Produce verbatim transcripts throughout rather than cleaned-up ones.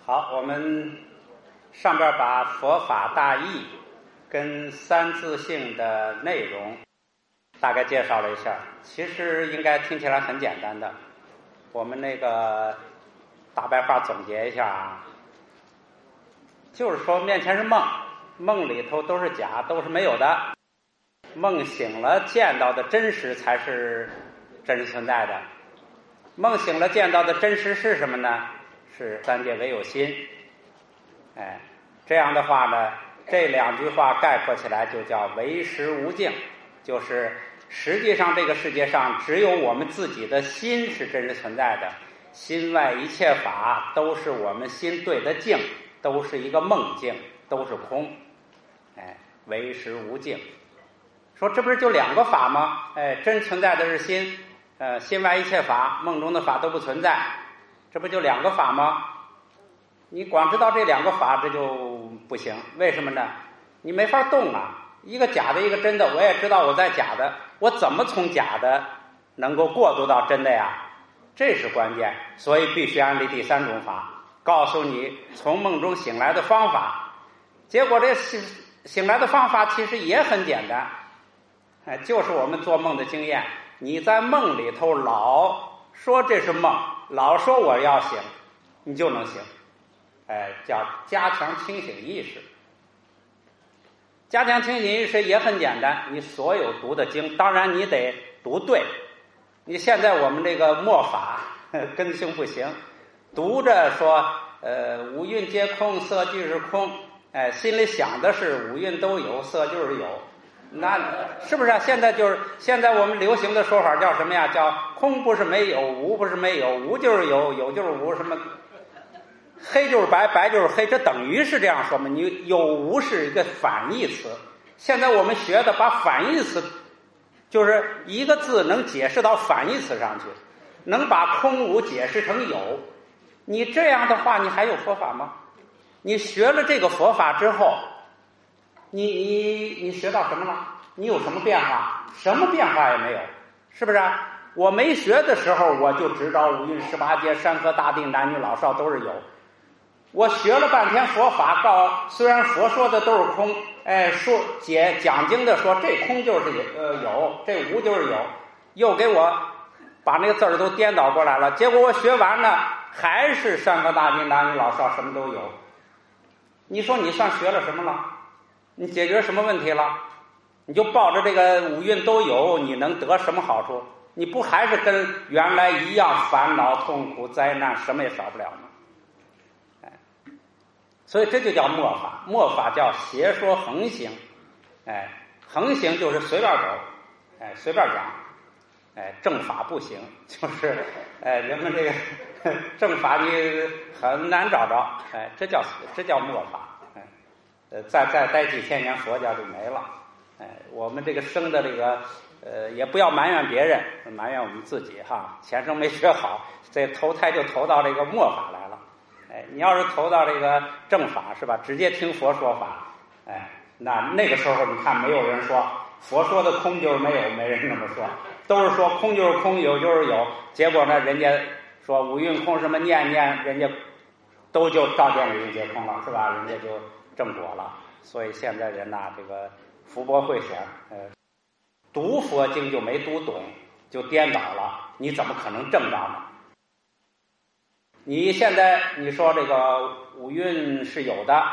好，我们上边把佛法大义跟三自性的内容大概介绍了一下，其实应该听起来很简单的。我们那个大白话总结一下啊，就是说面前是梦，梦里头都是假，都是没有的。梦醒了见到的真实才是真实存在的。梦醒了见到的真实是什么呢？是三界唯有心。哎，这样的话呢，这两句话概括起来就叫唯识无境，就是实际上这个世界上只有我们自己的心是真实存在的，心外一切法都是我们心对的境，都是一个梦境，都是空。哎，唯识无境。说这不是就两个法吗？哎，真存在的是心，呃，心外一切法，梦中的法都不存在，这不就两个法吗？你光知道这两个法，这就不行。为什么呢？你没法动啊。一个假的，一个真的，我也知道我在假的，我怎么从假的能够过渡到真的呀？这是关键。所以必须安立第三种法，告诉你从梦中醒来的方法。结果这醒醒来的方法其实也很简单，哎，就是我们做梦的经验。你在梦里头老说这是梦，老说我要醒，你就能醒。哎，叫加强清醒意识。加强清醒意识也很简单，你所有读的经，当然你得读对。你现在我们这个末法根性不行，读着说呃五蕴皆空，色即是空，哎，心里想的是五蕴都有，色就是有，那是不是啊？现在就是现在我们流行的说法叫什么呀？叫空不是没有，无不是没有，无就是有，有就是无，什么黑就是白，白就是黑，这等于是这样说吗？你有无是一个反义词。现在我们学的把反义词，就是一个字能解释到反义词上去，能把空无解释成有。你这样的话，你还有佛法吗？你学了这个佛法之后，你你你学到什么了？你有什么变化？什么变化也没有，是不是啊？我没学的时候，我就知道五蕴十八界、山河大地、男女老少都是有。我学了半天佛法，告虽然佛说的都是空，哎，说解讲经的说这空就是有，呃有，这无就是有，又给我把那个字儿都颠倒过来了。结果我学完了，还是山河大地、男女老少什么都有。你说你算学了什么了？你解决什么问题了？你就抱着这个五蕴都有，你能得什么好处？你不还是跟原来一样，烦恼、痛苦、灾难，什么也少不了吗？哎，所以这就叫末法。末法叫邪说横行。哎，横行就是随便走，哎，随便讲。哎，正法不行，就是哎，人们这个正法你很难找着。哎，这叫这叫末法。哎，呃，再再待几千年，佛教就没了。哎，我们这个生的这个呃，也不要埋怨别人，埋怨我们自己哈。前生没学好，这投胎就投到这个末法来了。哎，你要是投到这个正法是吧？直接听佛说法，哎，那那个时候你看没有人说佛说的空就是没有，没人这么说，都是说空就是空，有就是有。结果呢，人家说五蕴空什么念念，人家都就照见五蕴皆空了，是吧？人家就正果了。所以现在人呐，这个福薄慧显，呃，读佛经就没读懂，就颠倒了，你怎么可能正道呢？你现在你说这个五蕴是有的，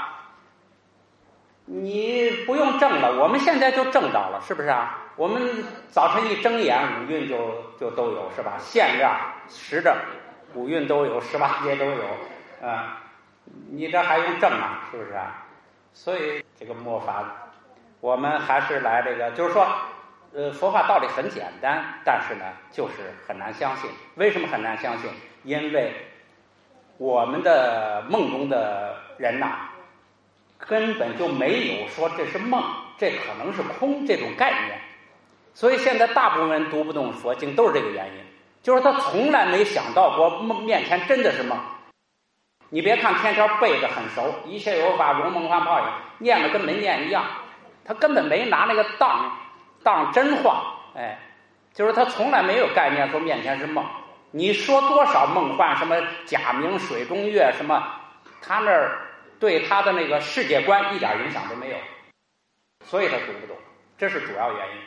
你不用正了，我们现在就正道了，是不是啊？我们早晨一睁眼，五蕴就就都有，是吧？现着实着，五蕴都有，十八界都有，啊、呃，你这还用正啊？是不是啊？所以这个末法，我们还是来这个，就是说，呃，佛法道理很简单，但是呢，就是很难相信。为什么很难相信？因为我们的梦中的人呐、啊，根本就没有说这是梦，这可能是空这种概念。所以现在大部分人读不懂佛经都是这个原因，就是他从来没想到过梦面前真的是梦。你别看天天背得很熟，一切有法如梦幻泡影，念了跟没念一样，他根本没拿那个当当真话。哎，就是他从来没有概念说面前是梦。你说多少梦幻，什么假名水中月，什么他那儿对他的那个世界观一点影响都没有，所以他读不懂，这是主要原因。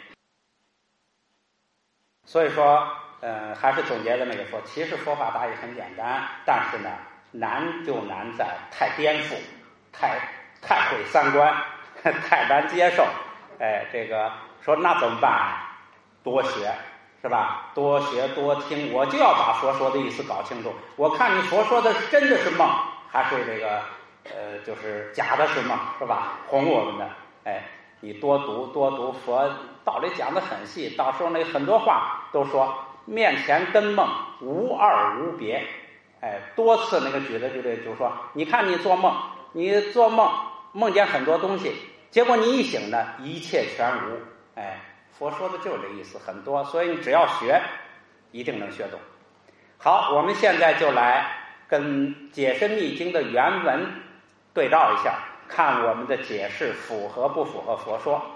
所以说呃，还是总结的那个说，其实佛法大义很简单，但是呢难就难在太颠覆，太太毁三观，太难接受。哎，这个说那怎么办啊？多学是吧？多学多听，我就要把佛说的意思搞清楚。我看你佛说的是真的是梦，还是这个呃就是假的是梦，是吧？哄我们的。哎，你多读多读，佛道理讲得很细，到时候那很多话都说面前跟梦无二无别。哎，多次那个举的就这，就是说，你看你做梦，你做梦梦见很多东西，结果你一醒呢，一切全无。哎，佛说的就是这意思，很多，所以你只要学，一定能学懂。好，我们现在就来跟《解深密经》的原文对照一下，看我们的解释符合不符合佛说。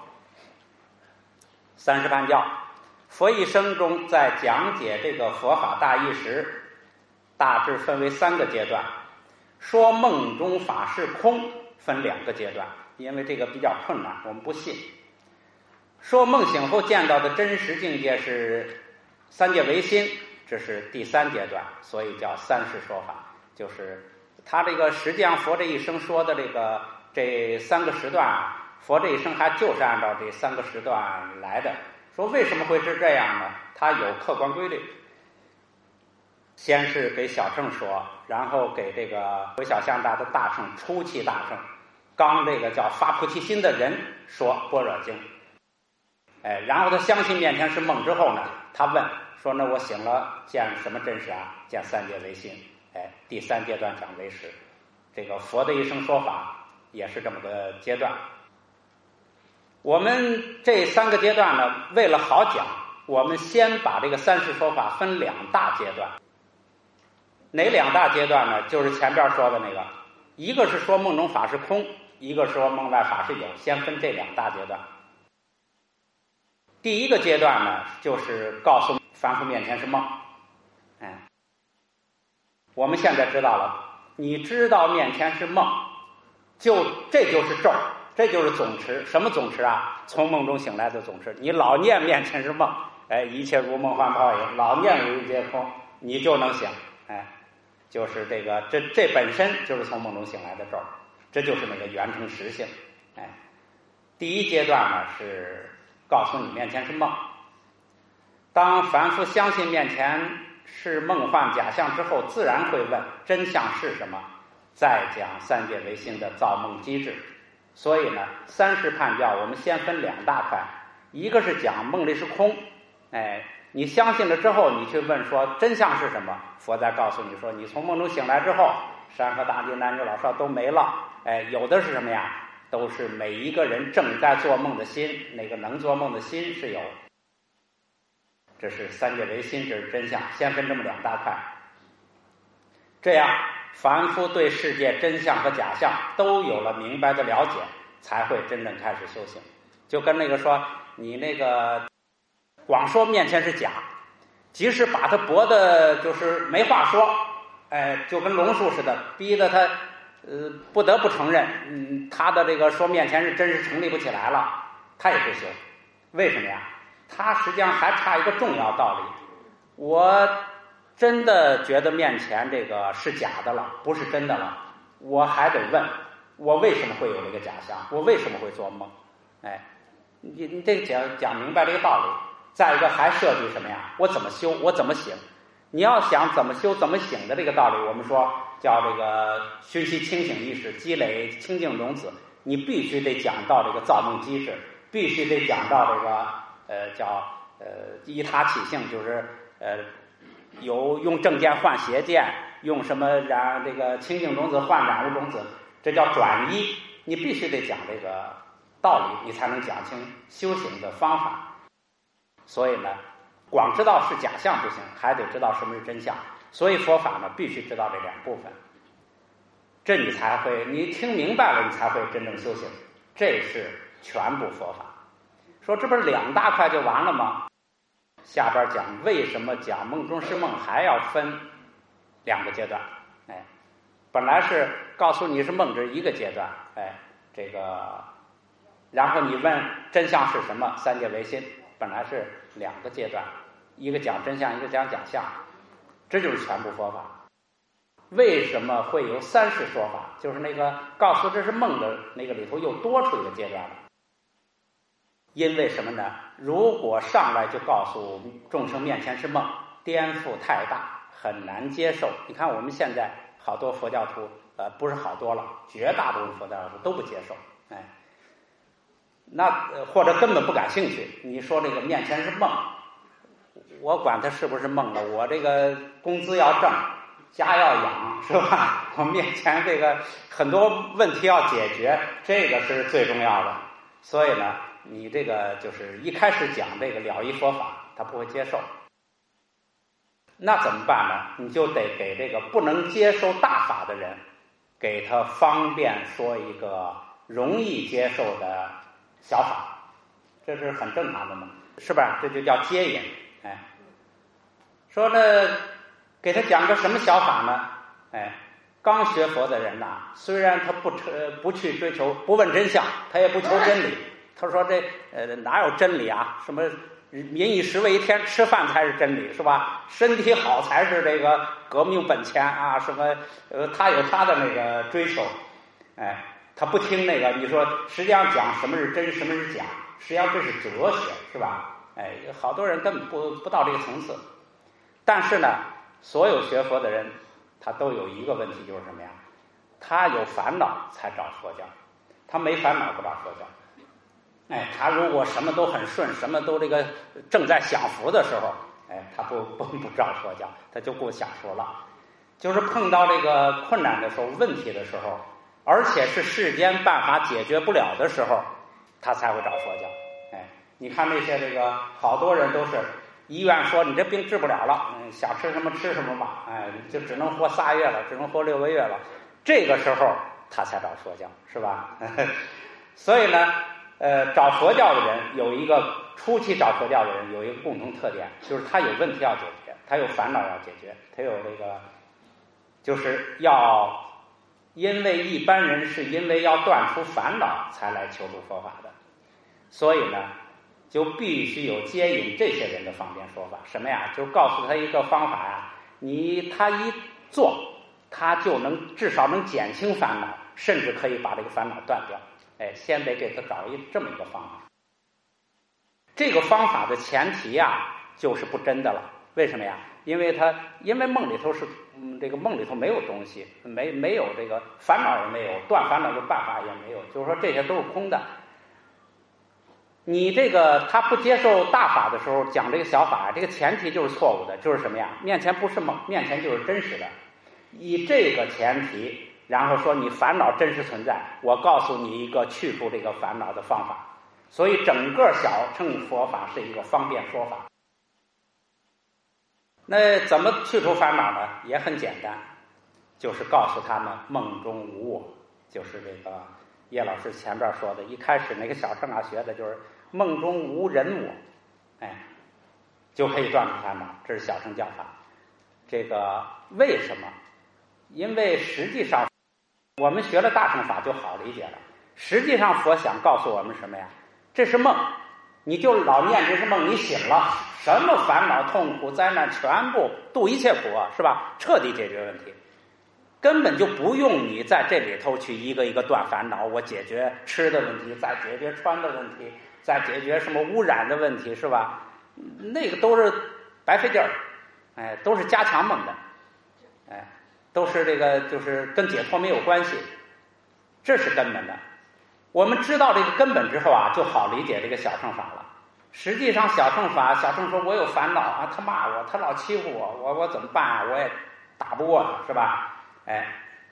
三十判教，佛一生中在讲解这个佛法大义时，大致分为三个阶段。说梦中法是空，分两个阶段，因为这个比较困难，我们不信。说梦醒后见到的真实境界是三界唯心，这是第三阶段，所以叫三世说法。就是他这个实际上佛这一生说的这个这三个时段啊，佛这一生还就是按照这三个时段来的。说为什么会是这样呢？它有客观规律。先是给小乘说，然后给这个回小向大的大乘初期大乘，刚这个叫发菩提心的人说般若经。哎，然后他相信面前是梦之后呢，他问说：“那我醒了见什么真实啊？见三界唯心。”哎，第三阶段讲唯识。这个佛的一生说法也是这么个阶段。我们这三个阶段呢，为了好讲，我们先把这个三世说法分两大阶段。哪两大阶段呢？就是前边说的那个，一个是说梦中法是空，一个说梦外法是有，先分这两大阶段。第一个阶段呢，就是告诉凡夫面前是梦。哎，我们现在知道了，你知道面前是梦，就这就是咒，这就是总持。什么总持啊？从梦中醒来的总持。你老念面前是梦，哎，一切如梦幻泡影，老念如一皆空，你就能醒。哎，就是这个，这这本身就是从梦中醒来的咒，这就是那个圆成实性。哎，第一阶段呢是告诉你面前是梦。当凡夫相信面前是梦幻假象之后，自然会问真相是什么，再讲三界唯心的造梦机制。所以呢，三世判教我们先分两大块，一个是讲梦里是空，哎，你相信了之后，你去问说真相是什么，佛再告诉你说，你从梦中醒来之后，山河大地男女老少都没了，哎，有的是什么呀？都是每一个人正在做梦的心，那个能做梦的心是有。这是三界唯心，这是真相，先分这么两大块。这样凡夫对世界真相和假象都有了明白的了解，才会真正开始修行。就跟那个说，你那个光说面前是假，即使把他驳的就是没话说，哎，就跟龙树似的，逼得他呃不得不承认，嗯，他的这个说面前是真是成立不起来了，他也不修。为什么呀？他实际上还差一个重要道理。我真的觉得面前这个是假的了，不是真的了，我还得问，我为什么会有这个假象？我为什么会做梦？哎，你你这个讲讲明白这个道理。再一个还涉及什么呀？我怎么修？我怎么醒？你要想怎么修、怎么醒的这个道理，我们说叫这个熏习清醒意识，积累清净种子，你必须得讲到这个造梦机制，必须得讲到这个呃叫呃依他起性，就是呃有用正见换邪见，用什么染这个清净种子换染污种子，这叫转依。你必须得讲这个道理，你才能讲清修行的方法。所以呢，光知道是假象不行，还得知道什么是真相。所以佛法呢，必须知道这两部分，这你才会，你听明白了，你才会真正修行。这是全部佛法。说这不是两大块就完了吗？下边讲为什么讲梦中是梦还要分两个阶段。哎，本来是告诉你是梦，这是一个阶段，哎，这个，然后你问真相是什么，三界唯心，本来是两个阶段，一个讲真相，一个讲假象，这就是全部佛法。为什么会有三世说法？就是那个告诉这是梦的那个里头又多出一个阶段了。因为什么呢？如果上来就告诉众生面前是梦，颠覆太大，很难接受。你看我们现在好多佛教徒，呃，不是好多了，绝大部分佛教徒都不接受，哎，那或者根本不感兴趣。你说这个面前是梦，我管它是不是梦了，我这个工资要挣，家要养，是吧？我面前这个很多问题要解决，这个是最重要的。所以呢，你这个就是一开始讲这个了义佛法，他不会接受。那怎么办呢？你就得给这个不能接受大法的人，给他方便说一个容易接受的小法，这是很正常的嘛，是吧？这就叫接引。哎，说呢，给他讲个什么小法呢？哎，刚学佛的人呐、啊，虽然他不呃不去追求，不问真相，他也不求真理。他说这呃哪有真理啊？什么民以食为天，吃饭才是真理，是吧？身体好才是这个革命本钱啊！什么呃，他有他的那个追求，哎，他不听那个。你说实际上讲什么是真，什么是假，实际上这是哲学，是吧？哎，好多人根本不不到这个层次。但是呢，所有学佛的人，他都有一个问题，就是什么呀？他有烦恼才找佛教，他没烦恼不找佛教。哎，他如果什么都很顺，什么都这个正在享福的时候，哎，他不不不找佛教，他就不享福了。就是碰到这个困难的时候、问题的时候，而且是世间办法解决不了的时候，他才会找佛教。哎，你看那些这个好多人都是医院说你这病治不了了，嗯，想吃什么吃什么吧，哎，就只能活仨月了，只能活六个月了，这个时候他才找佛教，是吧？所以呢。呃，找佛教的人有一个初期找佛教的人有一个共同特点，就是他有问题要解决，他有烦恼要解决，他有这个，就是要，因为一般人是因为要断除烦恼才来求助佛法的，所以呢，就必须有接引这些人的方便说法。什么呀？就告诉他一个方法呀，你他一做，他就能至少能减轻烦恼，甚至可以把这个烦恼断掉。哎，先得给他找一这么一个方法。这个方法的前提呀，就是不真的了。为什么呀？因为他因为梦里头是，嗯，这个梦里头没有东西，没没有这个烦恼也没有，断烦恼的办法也没有，就是说这些都是空的。你这个他不接受大法的时候讲这个小法，这个前提就是错误的，就是什么呀？面前不是梦，面前就是真实的。以这个前提。然后说你烦恼真实存在，我告诉你一个去除这个烦恼的方法。所以整个小乘佛法是一个方便说法。那怎么去除烦恼呢？也很简单，就是告诉他们梦中无我，就是这个叶老师前边说的，一开始那个小乘啊学的就是梦中无人我，哎，就可以断除烦恼，这是小乘教法。这个为什么？因为实际上我们学了大乘法就好理解了。实际上佛想告诉我们什么呀？这是梦，你就老念这是梦，你醒了，什么烦恼痛苦灾难全部度一切苦啊，是吧？彻底解决问题，根本就不用你在这里头去一个一个断烦恼。我解决吃的问题，再解决穿的问题，再解决什么污染的问题，是吧？那个都是白费劲儿，哎，都是加强梦的，哎。都是这个，就是跟解脱没有关系，这是根本的。我们知道这个根本之后啊，就好理解这个小乘法了。实际上，小乘法，小乘说我有烦恼啊，他骂我，他老欺负我，我我怎么办啊？我也打不过他，是吧？哎，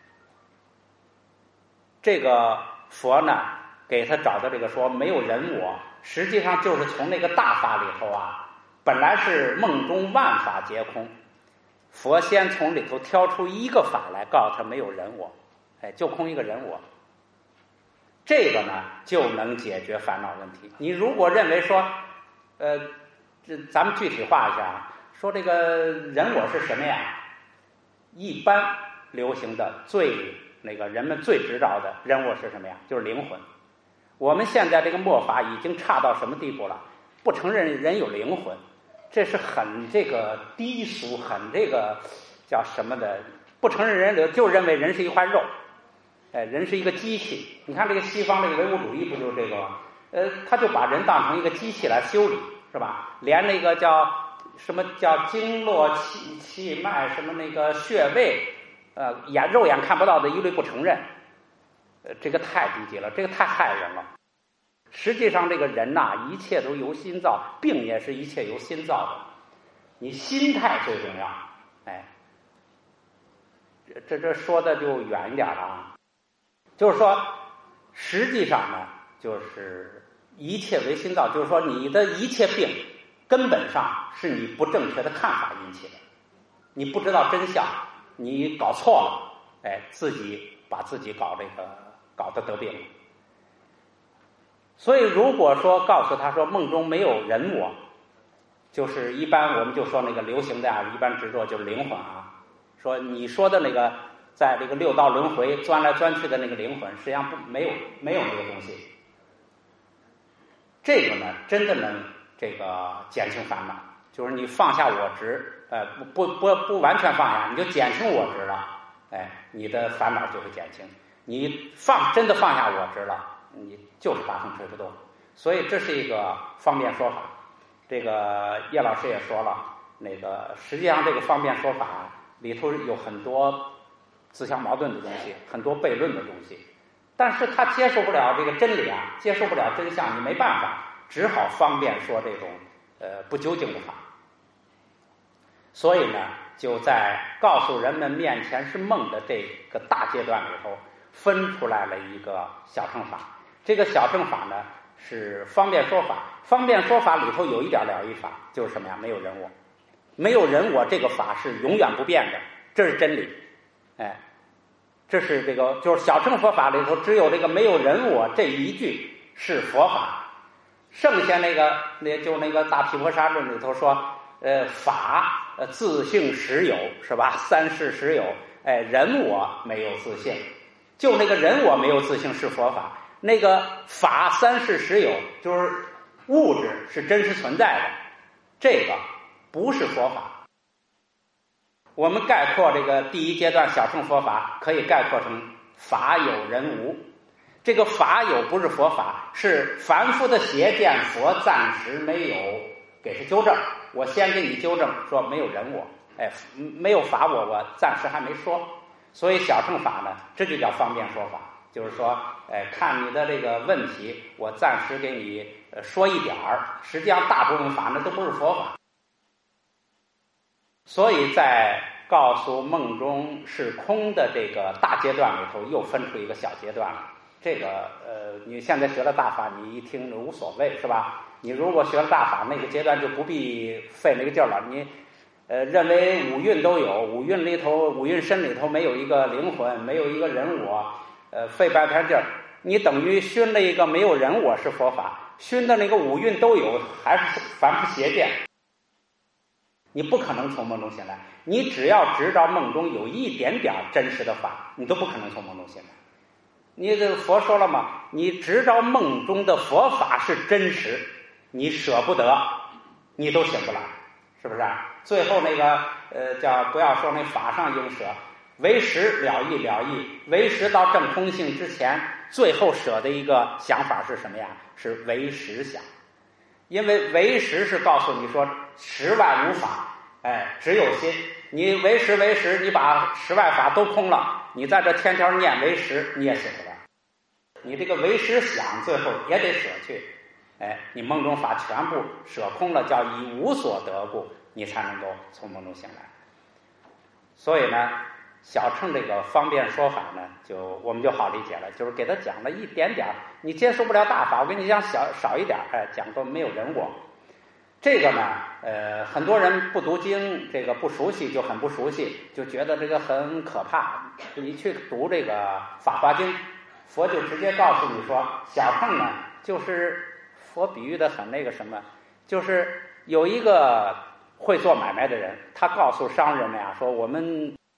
这个佛呢，给他找的这个说没有人我，实际上就是从那个大法里头啊，本来是梦中万法皆空。佛先从里头挑出一个法来，告诉他没有人我，哎，就空一个人我。这个呢，就能解决烦恼问题。你如果认为说，呃，这咱们具体化一下啊，说这个人我是什么呀？一般流行的最那个人们最知道的人我是什么呀？就是灵魂。我们现在这个末法已经差到什么地步了？不承认人有灵魂，这是很这个低俗，很这个叫什么的？不承认人有，就认为人是一块肉，哎，人是一个机器。你看这个西方这个唯物主义不就是这个吗？呃，他就把人当成一个机器来修理，是吧？连那个叫什么叫经络气气脉什么那个穴位，呃，眼肉眼看不到的一律不承认。呃，这个太低级了，这个太害人了。实际上，这个人呐、啊，一切都由心造，病也是一切由心造的。你心态最重要。哎，这这这说的就远一点了啊。就是说，实际上呢，就是一切为心造，就是说你的一切病，根本上是你不正确的看法引起的。你不知道真相，你搞错了，哎，自己把自己搞这个搞得得病了。所以如果说告诉他说梦中没有人我，就是一般我们就说那个流行的啊，一般执着就是灵魂啊，说你说的那个在这个六道轮回钻来钻去的那个灵魂，实际上不没有没有那个东西。这个呢，真的能这个减轻烦恼，就是你放下我执，呃，不不不不完全放下，你就减轻我执了，哎，你的烦恼就会减轻。你放真的放下我执了，你就是八风吹不动。所以这是一个方便说法。这个叶老师也说了，那个实际上这个方便说法里头有很多自相矛盾的东西，很多悖论的东西。但是他接受不了这个真理啊，接受不了真相，你没办法，只好方便说这种呃不究竟的法。所以呢，就在告诉人们面前是梦的这个大阶段里头，分出来了一个小乘法。这个小乘法呢是方便说法，方便说法里头有一点了义法，就是什么呀？没有人我，没有人我，这个法是永远不变的，这是真理。哎。这是这个，就是小乘佛法里头只有这个没有人我这一句是佛法，剩下那个那就那个大毗婆沙论里头说，呃，法呃自性实有是吧？三世实有，哎，人我没有自性，就那个人我没有自性是佛法，那个法三世实有就是物质是真实存在的，这个不是佛法。我们概括这个第一阶段小乘佛法，可以概括成法有人无。这个法有不是佛法，是凡夫的邪见，佛暂时没有给他纠正。我先给你纠正，说没有人我，哎，没有法我，我暂时还没说。所以小乘法呢，这就叫方便说法，就是说，哎，看你的这个问题，我暂时给你说一点儿，实际上大部分法呢都不是佛法。所以在告诉梦中是空的这个大阶段里头，又分出一个小阶段了。这个呃，你现在学了大法，你一听无所谓是吧？你如果学了大法，那个阶段就不必费那个劲儿了。你呃认为五蕴都有，五蕴里头，五蕴身里头没有一个灵魂，没有一个人我，呃，费半天劲儿，你等于熏了一个没有人我是佛法，熏的那个五蕴都有，还是凡夫邪见。你不可能从梦中醒来，你只要知道梦中有一点点真实的法，你都不可能从梦中醒来。你这个佛说了嘛，你知道梦中的佛法是真实，你舍不得，你都醒不来，是不是？最后那个呃叫不要说那法上应舍，唯识了义了义，唯识到证空性之前，最后舍的一个想法是什么呀？是唯识想。因为唯识是告诉你说实外无法，哎，只有心。你唯识唯识，你把实外法都空了，你在这天天念唯识，你也醒不来。你这个唯识想最后也得舍去，哎，你梦中法全部舍空了，叫以无所得故，你才能够从梦中醒来。所以呢，小乘这个方便说法呢，就我们就好理解了，就是给他讲了一点点，你接受不了大法，我跟你讲小少一点，哎，讲说没有人我。这个呢，呃，很多人不读经，这个不熟悉，就很不熟悉，就觉得这个很可怕。你去读这个《法华经》，佛就直接告诉你说，小乘呢，就是佛比喻的很那个什么，就是有一个会做买卖的人，他告诉商人们呀，说我们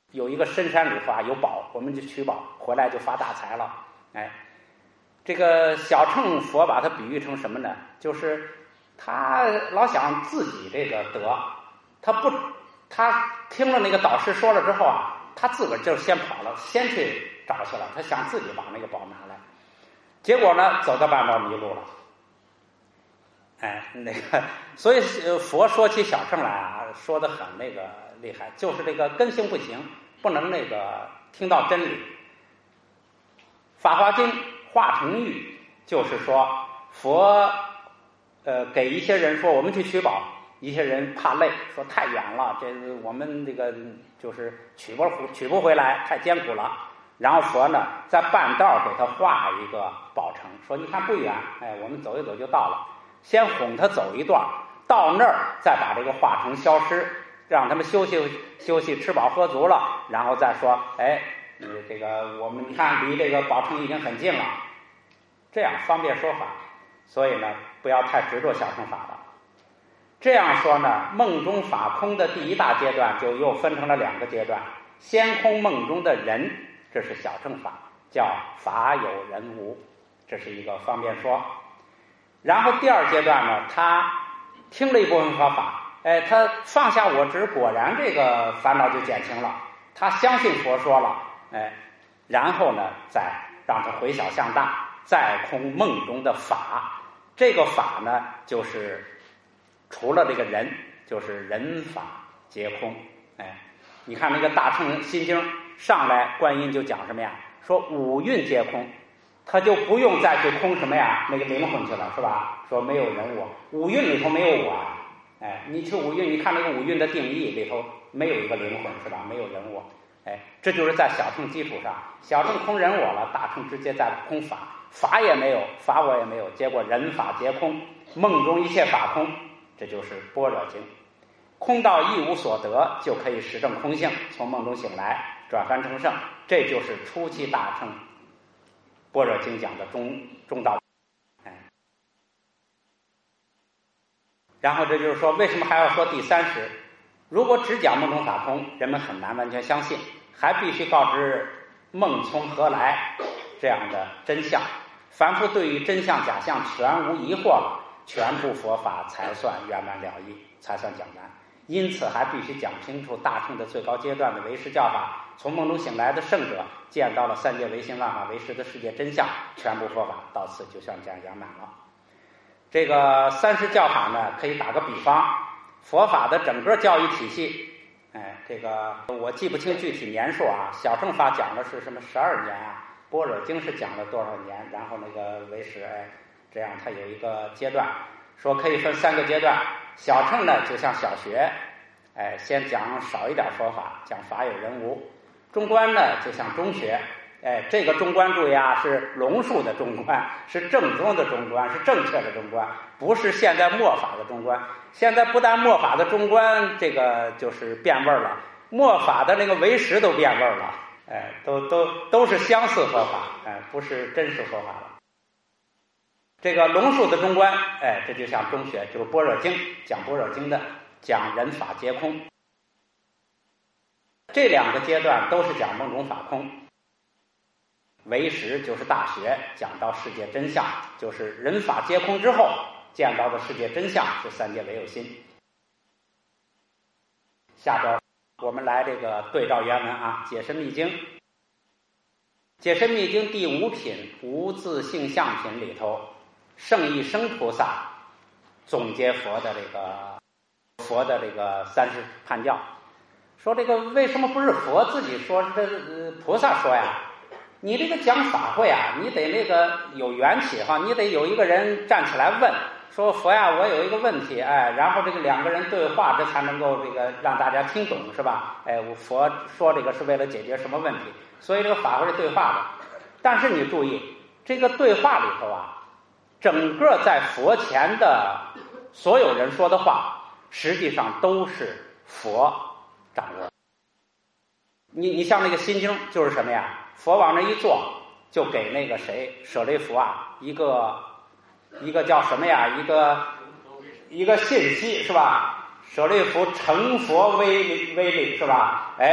有一个深山里发有宝，我们就取宝，回来就发大财了。哎，这个小乘佛把它比喻成什么呢？就是他老想自己这个得，他不，他听了那个导师说了之后啊，他自个儿就先跑了，先去找去了，他想自己把那个宝拿来，结果呢，走到半道迷路了。哎，那个，所以佛说起小乘来啊，说的很那个厉害，就是这个根性不行，不能那个听到真理。《法华经》化成喻，就是说佛呃给一些人说我们去取宝，一些人怕累，说太远了，这我们这个就是取不取不回来，太艰苦了。然后佛呢在半道给他画一个宝城，说你看不远，哎，我们走一走就到了。先哄他走一段，到那儿再把这个化城消失，让他们休息休息，吃饱喝足了，然后再说，哎，你这个我们你看离这个宝城已经很近了，这样方便说法。所以呢，不要太执着小乘法了。这样说呢，梦中法空的第一大阶段就又分成了两个阶段，先空梦中的人，这是小乘法，叫法有人无，这是一个方便说。然后第二阶段呢，他听了一部分佛法，哎，他放下我执，果然这个烦恼就减轻了，他相信佛说了，哎，然后呢，再让他回小向大，再空梦中的法。这个法呢，就是除了这个人，就是人法皆空。哎，你看那个大乘心经上来，观音就讲什么呀？说五蕴皆空。他就不用再去空什么呀，那个灵魂去了，是吧？说没有人我，五蕴里头没有我啊。哎，你去五蕴，你看那个五蕴的定义里头没有一个灵魂，是吧？没有人我。哎，这就是在小乘基础上，小乘空人我了，大乘直接在空法，法也没有，法我也没有，结果人法皆空，梦中一切法空，这就是般若经。空到一无所得，就可以实证空性，从梦中醒来，转凡成圣，这就是初期大乘般若经讲的中中道。哎，然后这就是说，为什么还要说第三识？如果只讲梦中法空，人们很难完全相信，还必须告知梦从何来这样的真相。凡夫对于真相假象全无疑惑了，全部佛法才算圆满了义，才算讲完。因此还必须讲清楚大乘的最高阶段的唯识教法，从梦中醒来的圣者见到了三界唯心万法唯识的世界真相，全部佛法到此就算讲圆满了。这个三识教法呢，可以打个比方，佛法的整个教育体系，哎，这个我记不清具体年数啊，小乘法讲的是什么十二年啊，般若经是讲了多少年，然后那个唯识，哎，这样它有一个阶段，说可以分三个阶段。小乘呢就像小学，哎，先讲少一点佛法，讲法有人无。中观呢就像中学，哎，这个中观注意啊，是龙树的中观，是正宗的中观，是正确的中观，不是现在末法的中观。现在不但末法的中观这个就是变味了，末法的那个唯识都变味了，哎，都都都是相似佛法，哎，不是真实佛法了。这个龙树的中观，哎，这就像中学，就是般若经，讲般若经的，讲人法皆空。这两个阶段都是讲梦中法空。唯识就是大学，讲到世界真相，就是人法皆空之后见到的世界真相是三界唯有心。下边我们来这个对照原文啊，解深密经。解深密经第五品无自性相品里头，圣义生菩萨总结佛的这个佛的这个三世判教，说这个为什么不是佛自己说，这、呃、菩萨说呀？你这个讲法会啊，你得那个有缘起哈，你得有一个人站起来问，说佛呀，我有一个问题，哎，然后这个两个人对话，这才能够这个让大家听懂，是吧？哎，我佛说这个是为了解决什么问题，所以这个法会是对话的。但是你注意，这个对话里头啊，整个在佛前的所有人说的话，实际上都是佛掌握。你你像那个心经就是什么呀？佛往那一坐，就给那个谁舍利弗啊一个一个叫什么呀？一个一个信息是吧？舍利弗成佛威力威力是吧？哎，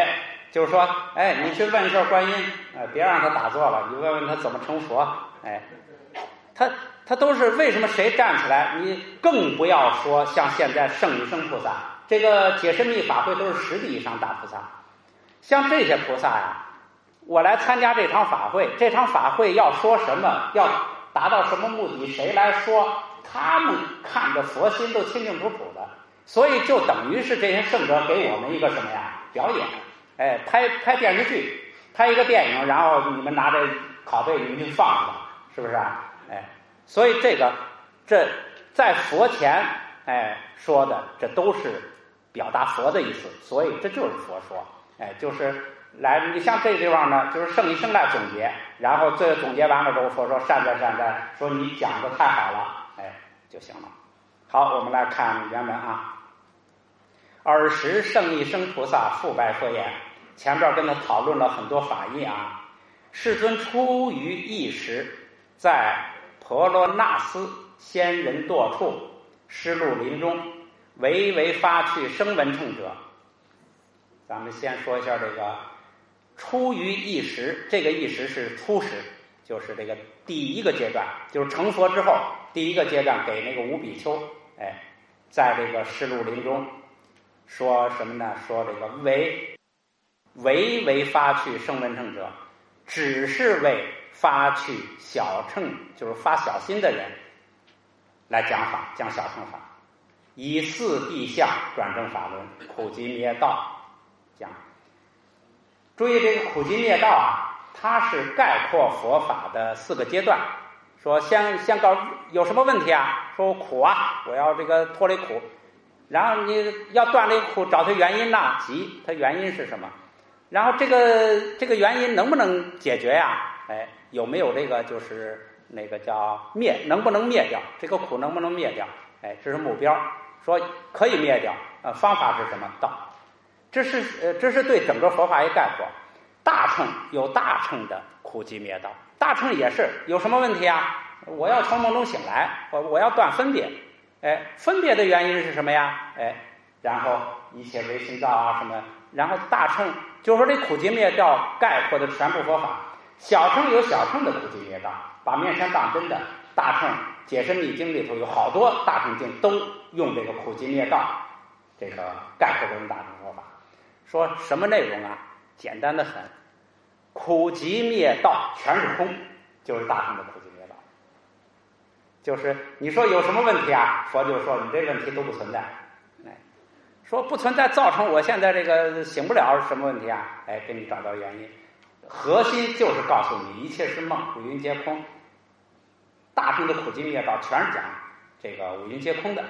就是说，哎，你去问一下观音，呃，别让他打坐了，你问问他怎么成佛，哎，他他都是为什么谁站起来，你更不要说像现在圣女生菩萨，这个解深密法会都是十地以上大菩萨，像这些菩萨呀，我来参加这场法会，这场法会要说什么，要达到什么目的，谁来说，他们看着佛心都清清楚楚的，所以就等于是这些圣者给我们一个什么呀？表演，哎，拍拍电视剧，拍一个电影，然后你们拿着拷贝你们就放去了，是不是啊？哎，所以这个这在佛前哎说的，这都是表达佛的意思，所以这就是佛说，哎，就是来，你像这个地方呢，就是圣一生来总结，然后最后总结完了之后，佛说善哉善哉，说你讲的太好了，哎，就行了。好，我们来看原文啊。尔时圣一生菩萨复白佛言，前边跟他讨论了很多法义啊。世尊出于一时，在婆罗那斯仙人堕处，失路林中，唯唯发去声闻乘者。咱们先说一下这个出于一时，这个一时是初时，就是这个第一个阶段，就是成佛之后第一个阶段，给那个五比丘，哎，在这个失路林中说什么呢？说这个唯唯唯发去声闻乘者，只是为发去小乘，就是发小心的人来讲法，讲小乘法，以四谛相转正法轮，苦集灭道讲。注意这个苦集灭道啊，它是概括佛法的四个阶段。说先先告有什么问题啊？说我苦啊，我要这个脱离苦。然后你要断这个苦，找它原因呐，集它原因是什么？然后这个这个原因能不能解决呀？哎，有没有这个就是那个叫灭，能不能灭掉这个苦，能不能灭掉？哎，这是目标。说可以灭掉，呃，方法是什么？道。这是呃，这是对整个佛法一概括。大乘有大乘的苦集灭道，大乘也是有什么问题啊？我要从梦中醒来，我我要断分别。哎，分别的原因是什么呀？哎，然后一切唯心造啊什么，然后大乘就是说这苦集灭道概括的全部佛法。小乘有小乘的苦集灭道，把面相当真的。大乘解深密经里头有好多大乘经都用这个苦集灭道这个概括的大乘佛法。说什么内容啊？简单的很，苦集灭道全是空，就是大乘的苦集灭道。就是你说有什么问题啊？佛就说你这问题都不存在。哎，说不存在造成我现在这个醒不了什么问题啊？哎，给你找到原因。核心就是告诉你一切是梦，五蕴皆空。大乘的苦集灭道全是讲这个五蕴皆空的。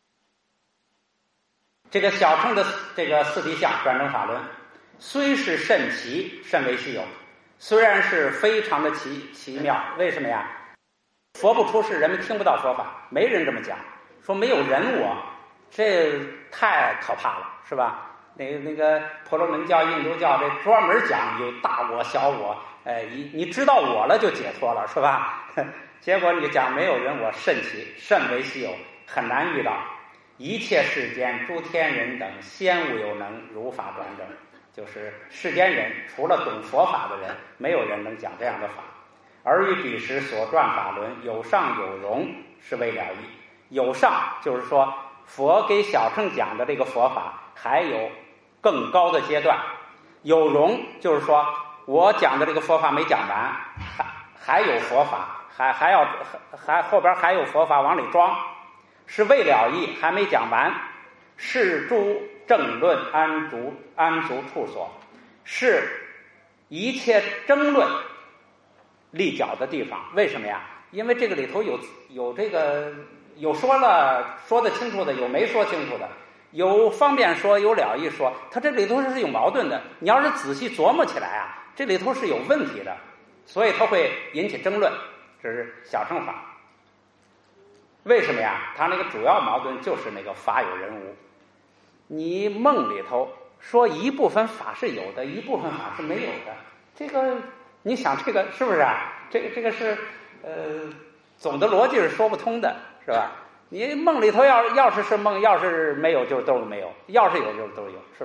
这个小乘的这个四谛相转正法轮，虽是甚奇，甚为稀有，虽然是非常的奇奇妙，为什么呀？佛不出世，人们听不到佛法，没人这么讲，说没有人我，这太可怕了，是吧？那个那个婆罗门教、印度教这专门讲有大我、小我，哎，你你知道我了就解脱了，是吧？结果你讲没有人我，甚奇，甚为稀有，很难遇到。一切世间诸天人等，仙无有能如法转正。就是世间人除了懂佛法的人，没有人能讲这样的法。而于彼时所转法轮，有上有容，是为了义。有上就是说佛给小乘讲的这个佛法还有更高的阶段，有容就是说我讲的这个佛法没讲完，还还有佛法，还还要还后边还有佛法往里装，是为了义，还没讲完。是诸正论安足安足处所，是一切争论立脚的地方。为什么呀？因为这个里头有有这个有说了说得清楚的，有没说清楚的，有方便说，有了义说，它这里头是有矛盾的。你要是仔细琢磨起来啊，这里头是有问题的，所以它会引起争论。这是小乘法。为什么呀？它那个主要矛盾就是那个法有人无。你梦里头说一部分法是有的，一部分法是没有的，这个你想这个是不是啊？这个这个是呃总的逻辑是说不通的，是吧？你梦里头要要是是梦，要是没有就都是没有，要是有就都有，是不是啊？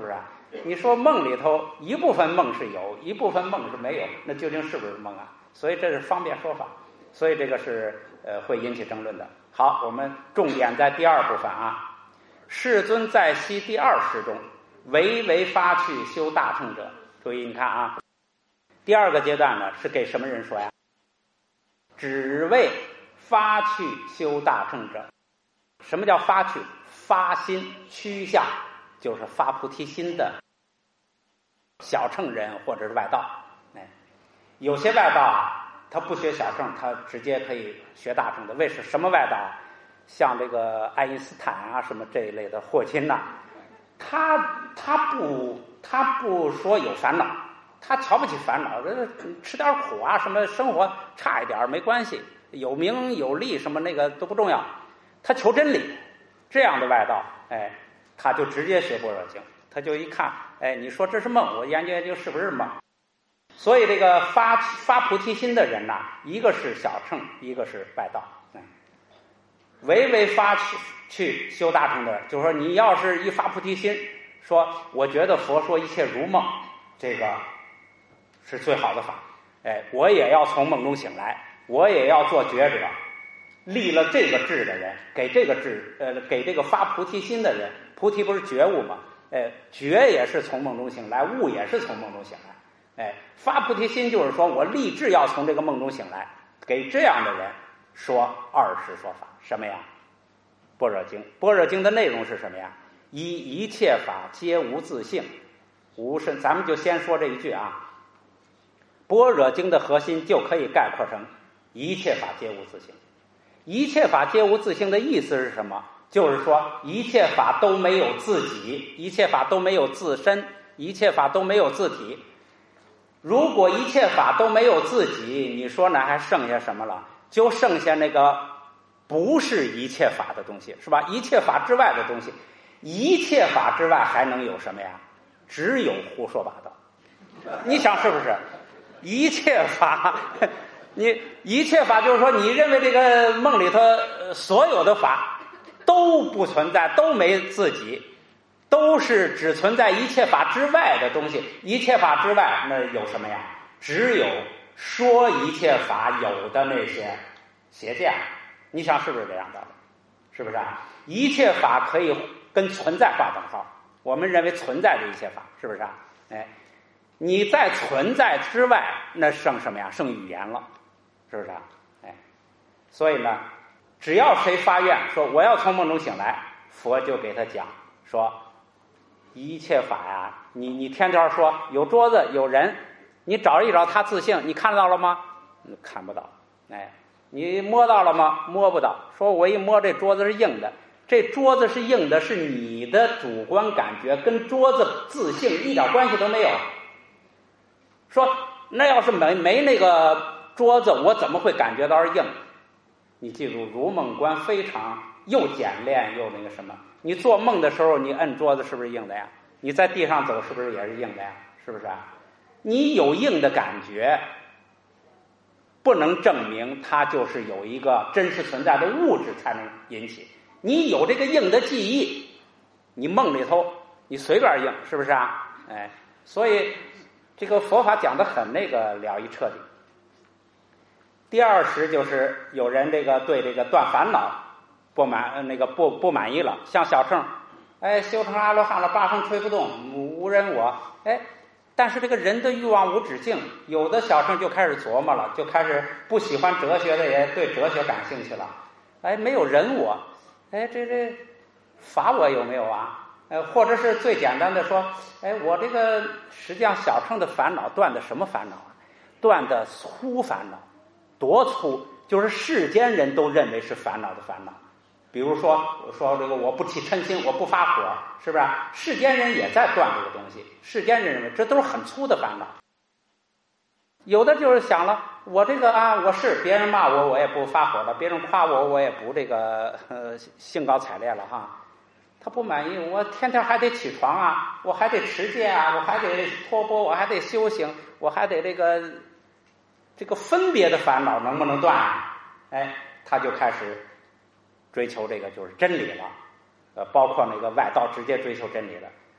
你说梦里头一部分梦是有，一部分梦是没有，那究竟是不是梦啊？所以这是方便说法，所以这个是呃会引起争论的。好，我们重点在第二部分啊。世尊在昔第二世中，唯唯发去修大乘者。注意，你看啊，第二个阶段呢是给什么人说呀？只为发去修大乘者。什么叫发去？发心趋向，就是发菩提心的小乘人或者是外道。哎，有些外道啊，他不学小乘，他直接可以学大乘的。为什什么外道？像这个爱因斯坦啊，什么这一类的霍金呐、啊，他他不他不说有烦恼，他瞧不起烦恼，这吃点苦啊，什么生活差一点没关系，有名有利什么那个都不重要，他求真理。这样的外道，哎，他就直接学般若经，他就一看，哎，你说这是梦，我研究研究是不是梦。所以这个发发菩提心的人呐、啊，一个是小乘，一个是外道。嗯，唯唯发去去修大乘的人，就是说你要是一发菩提心，说我觉得佛说一切如梦，这个是最好的法。哎，我也要从梦中醒来，我也要做觉者。立了这个志的人，给这个志，呃，给这个发菩提心的人，菩提不是觉悟吗？哎，觉也是从梦中醒来，悟也是从梦中醒来。哎，发菩提心就是说我立志要从这个梦中醒来，给这样的人说二十说法，什么呀？般若经。般若经的内容是什么呀？一一切法皆无自性，无身。咱们就先说这一句啊。般若经的核心就可以概括成一切法皆无自性。一切法皆无自性的意思是什么？就是说一切法都没有自己，一切法都没有自身，一切法都没有自体。如果一切法都没有自己，你说呢还剩下什么了？就剩下那个不是一切法的东西，是吧？一切法之外的东西，一切法之外还能有什么呀？只有胡说八道。你想是不是？一切法你一切法就是说，你认为这个梦里头、呃、所有的法都不存在，都没自己，都是只存在一切法之外的东西。一切法之外那有什么呀？只有说一切法有的那些邪见。你想是不是这样的？是不是啊？一切法可以跟存在划等号，我们认为存在的一切法，是不是啊？哎，你在存在之外，那剩什么呀？剩语言了。是不是啊？哎，所以呢，只要谁发愿说我要从梦中醒来，佛就给他讲说，一切法呀，你你天天说有桌子有人，你找一找他自性，你看到了吗？你看不到。哎，你摸到了吗？摸不到。说我一摸这桌子是硬的，这桌子是硬的，是你的主观感觉，跟桌子自性一点关系都没有。说那要是没没那个桌子，我怎么会感觉到是硬？你记住，如梦观非常又简练又那个什么。你做梦的时候，你摁桌子是不是硬的呀？你在地上走是不是也是硬的呀？是不是啊？你有硬的感觉，不能证明它就是有一个真实存在的物质才能引起。你有这个硬的记忆，你梦里头你随便硬，是不是啊？哎，所以这个佛法讲得很那个了一彻底。第二十就是有人这个对这个断烦恼不满那个不不满意了，像小乘，哎，修成阿罗汉了，八风吹不动，无人我，哎，但是这个人的欲望无止境，有的小乘就开始琢磨了，就开始不喜欢哲学的也对哲学感兴趣了，哎，没有人我，哎，这这法我有没有啊？呃，或者是最简单的说，哎，我这个实际上小乘的烦恼断的什么烦恼啊？断的粗烦恼。多粗？就是世间人都认为是烦恼的烦恼。比如说，我说这个我不起嗔心，我不发火，是不是？世间人也在断这个东西。世间人认为这都是很粗的烦恼。有的就是想了，我这个啊，我是别人骂我，我也不发火了；别人夸我，我也不这个呃兴高采烈了哈。他不满意，我天天还得起床啊，我还得持戒啊，我还得托钵，我还得修行，我还得这个。这个分别的烦恼能不能断啊？哎，他就开始追求这个就是真理了，呃，包括那个外道直接追求真理了。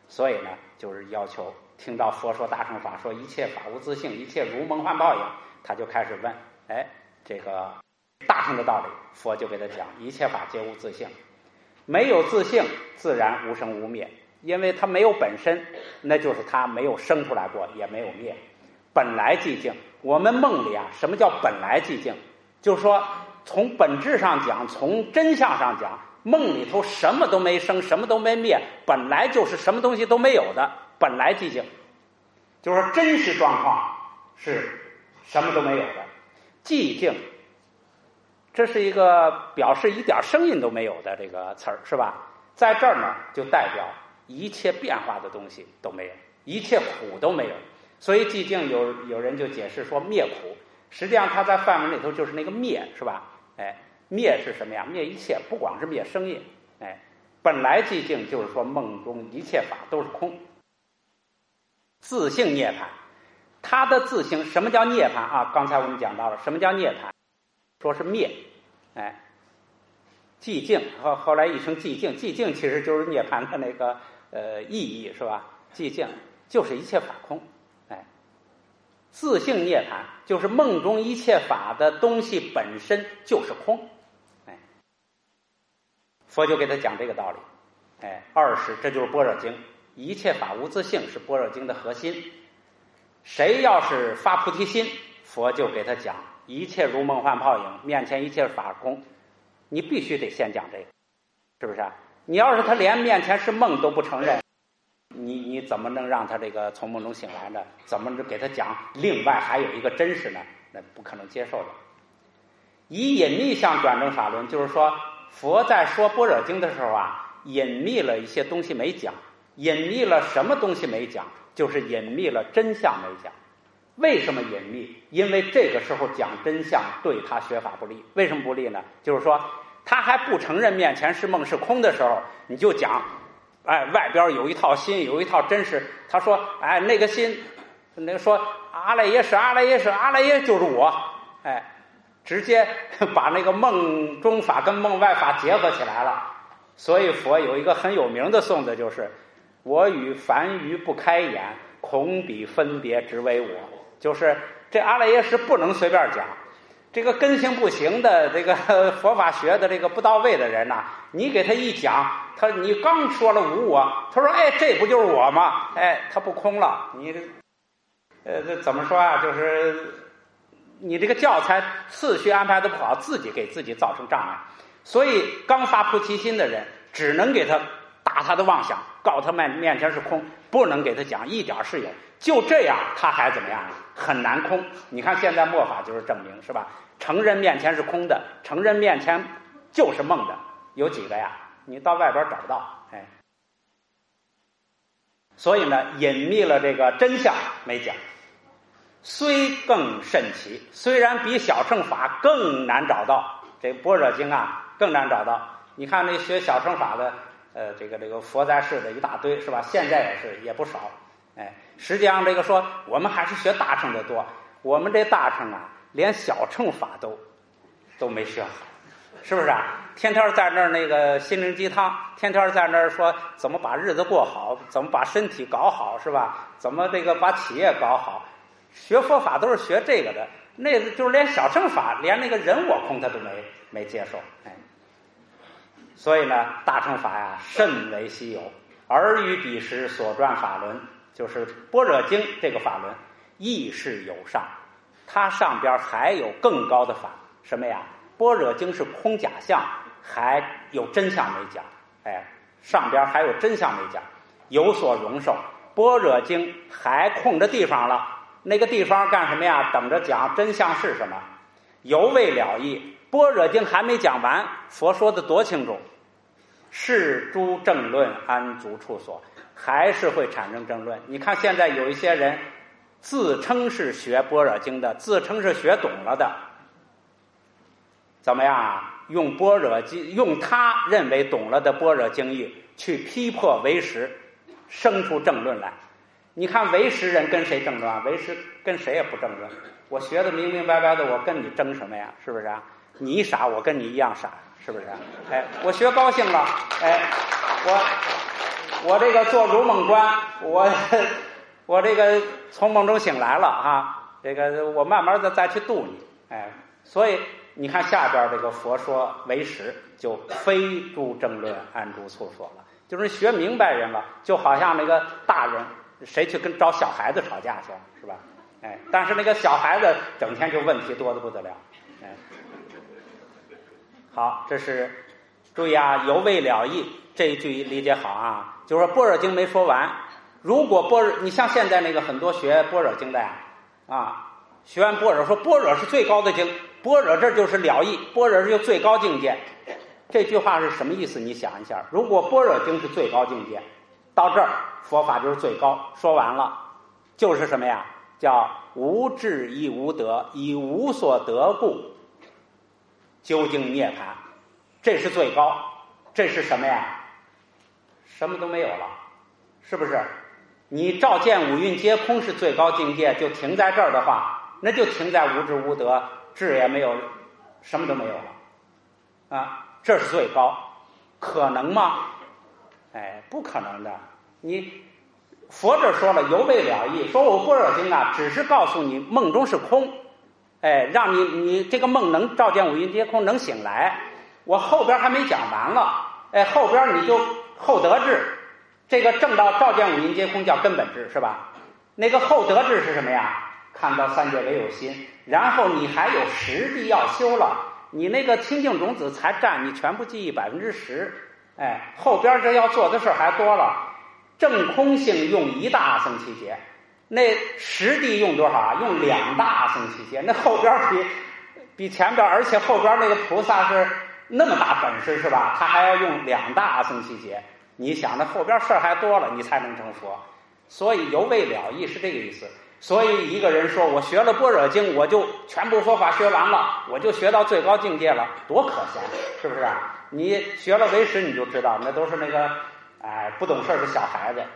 所以呢，就是要求听到佛说大乘法，说一切法无自性，一切如梦幻泡影，他就开始问，哎，这个大乘的道理，佛就给他讲，一切法皆无自性，没有自性，自然无生无灭，因为它没有本身，那就是它没有生出来过，也没有灭，本来寂静。我们梦里啊，什么叫本来寂静？就是说，从本质上讲，从真相上讲，梦里头什么都没生，什么都没灭，本来就是什么东西都没有的，本来寂静。就是说，真实状况是什么都没有的，寂静。这是一个表示一点声音都没有的这个词儿，是吧？在这儿呢，就代表一切变化的东西都没有，一切苦都没有。所以寂静有有人就解释说灭苦，实际上它在梵文里头就是那个灭，是吧？哎，灭是什么呀？灭一切，不光是灭声音。哎，本来寂静就是说梦中一切法都是空，自性涅槃。它的自性，什么叫涅槃啊？刚才我们讲到了，什么叫涅槃？说是灭，哎，寂静，后后来译成寂静，寂静其实就是涅槃的那个呃意义，是吧？寂静就是一切法空，哎，自性涅槃就是梦中一切法的东西本身就是空，哎，佛就给他讲这个道理，哎，二是这就是般若经，一切法无自性是般若经的核心。谁要是发菩提心，佛就给他讲。一切如梦幻泡影，面前一切法空，你必须得先讲这个，是不是啊？你要是他连面前是梦都不承认，你你怎么能让他这个从梦中醒来呢？怎么给他讲另外还有一个真实呢？那不可能接受的。以隐秘相转正法轮，就是说佛在说般若经的时候啊，隐秘了一些东西没讲，隐秘了什么东西没讲？就是隐秘了真相没讲。为什么隐秘？因为这个时候讲真相对他学法不利。为什么不利呢？就是说他还不承认面前是梦是空的时候，你就讲，哎，外边有一套心，有一套真实。他说，哎，那个心，那个说阿赖耶是阿赖耶是阿赖耶就是我，哎，直接把那个梦中法跟梦外法结合起来了。所以佛有一个很有名的颂子，就是我与凡愚不开眼，恐彼分别直为我。就是这阿赖耶识不能随便讲，这个根性不行的，这个佛法学的这个不到位的人呐、啊，你给他一讲，他你刚说了无我，他说哎，这不就是我吗？哎，他不空了，你呃这怎么说啊？就是你这个教材次序安排的不好，自己给自己造成障碍。所以刚发菩提心的人，只能给他打他的妄想，告他面面前是空，不能给他讲一点是有。就这样，他还怎么样？很难空。你看现在末法就是证明，是吧？承认面前是空的，承认面前就是梦的，有几个呀？你到外边找不到，哎。所以呢，隐秘了这个真相没讲，虽更甚奇，虽然比小乘法更难找到，这般若经啊更难找到。你看那学小乘法的，呃，这个这个佛在世的一大堆，是吧？现在也是也不少。哎，实际上这个说我们还是学大乘的多，我们这大乘啊，连小乘法都都没学好，是不是啊？天天在那儿那个心灵鸡汤，天天在那儿说怎么把日子过好，怎么把身体搞好，是吧？怎么这个把企业搞好？学佛法都是学这个的，那就是连小乘法，连那个人我空他都没没接受，哎。所以呢，大乘法呀甚为稀有，而于彼时所传法轮。就是般若经这个法轮亦是有上，它上边还有更高的法，什么呀？般若经是空假象，还有真相没讲，哎，上边还有真相没讲，有所容受。般若经还空着地方了，那个地方干什么呀？等着讲真相是什么，犹未了义。般若经还没讲完，佛说的多清楚，是诸正论安足处所，还是会产生争论。你看现在有一些人自称是学般若经的，自称是学懂了的，怎么样啊？用般若经，用他认为懂了的般若经义去批破唯识，生出争论来。你看唯识人跟谁争论啊？唯识跟谁也不争论。我学的明明白白的，我跟你争什么呀？是不是啊？你傻，我跟你一样傻，是不是啊？哎，我学高兴了，哎，我我这个做如梦观，我我这个从梦中醒来了啊，这个我慢慢的再去度你，哎，所以你看下边这个佛说为实，就非诸争论，安诸处所了，就是学明白人了，就好像那个大人谁去跟找小孩子吵架去，是吧？哎，但是那个小孩子整天就问题多得不得了，哎，好，这是注意啊，犹未了义这一句理解好啊，就是说般若经没说完。如果般若，你像现在那个很多学般若经的呀，啊，学完般若说般若是最高的经，般若这就是了义，般若是就最高境界。这句话是什么意思？你想一下，如果般若经是最高境界，到这儿佛法就是最高，说完了就是什么呀？叫无智亦无得，以无所得故究竟涅槃，这是最高。这是什么呀？什么都没有了，是不是？你照见五蕴皆空是最高境界，就停在这儿的话，那就停在无智无得，智也没有，什么都没有了啊，这是最高。可能吗？哎，不可能的。你佛这说了犹未了义，说我般若经啊只是告诉你梦中是空，哎，让你你这个梦能照见五蕴皆空，能醒来，我后边还没讲完了，哎，后边你就后得智，这个正到照见五蕴皆空叫根本智，是吧？那个后得智是什么呀？看到三界唯有心，然后你还有实地要修了，你那个清净种子才占你全部记忆百分之十，哎，后边这要做的事还多了。正空性用一大阿僧祇劫，那实地用多少啊？用两大阿僧祇劫，那后边比比前边，而且后边那个菩萨是那么大本事，是吧？他还要用两大阿僧祇劫，你想那后边事儿还多了，你才能成佛。所以犹未了义是这个意思。所以一个人说我学了般若经，我就全部佛法学完了，我就学到最高境界了，多可笑，是不是啊？你学了唯识你就知道，那都是那个哎不懂事的小孩子。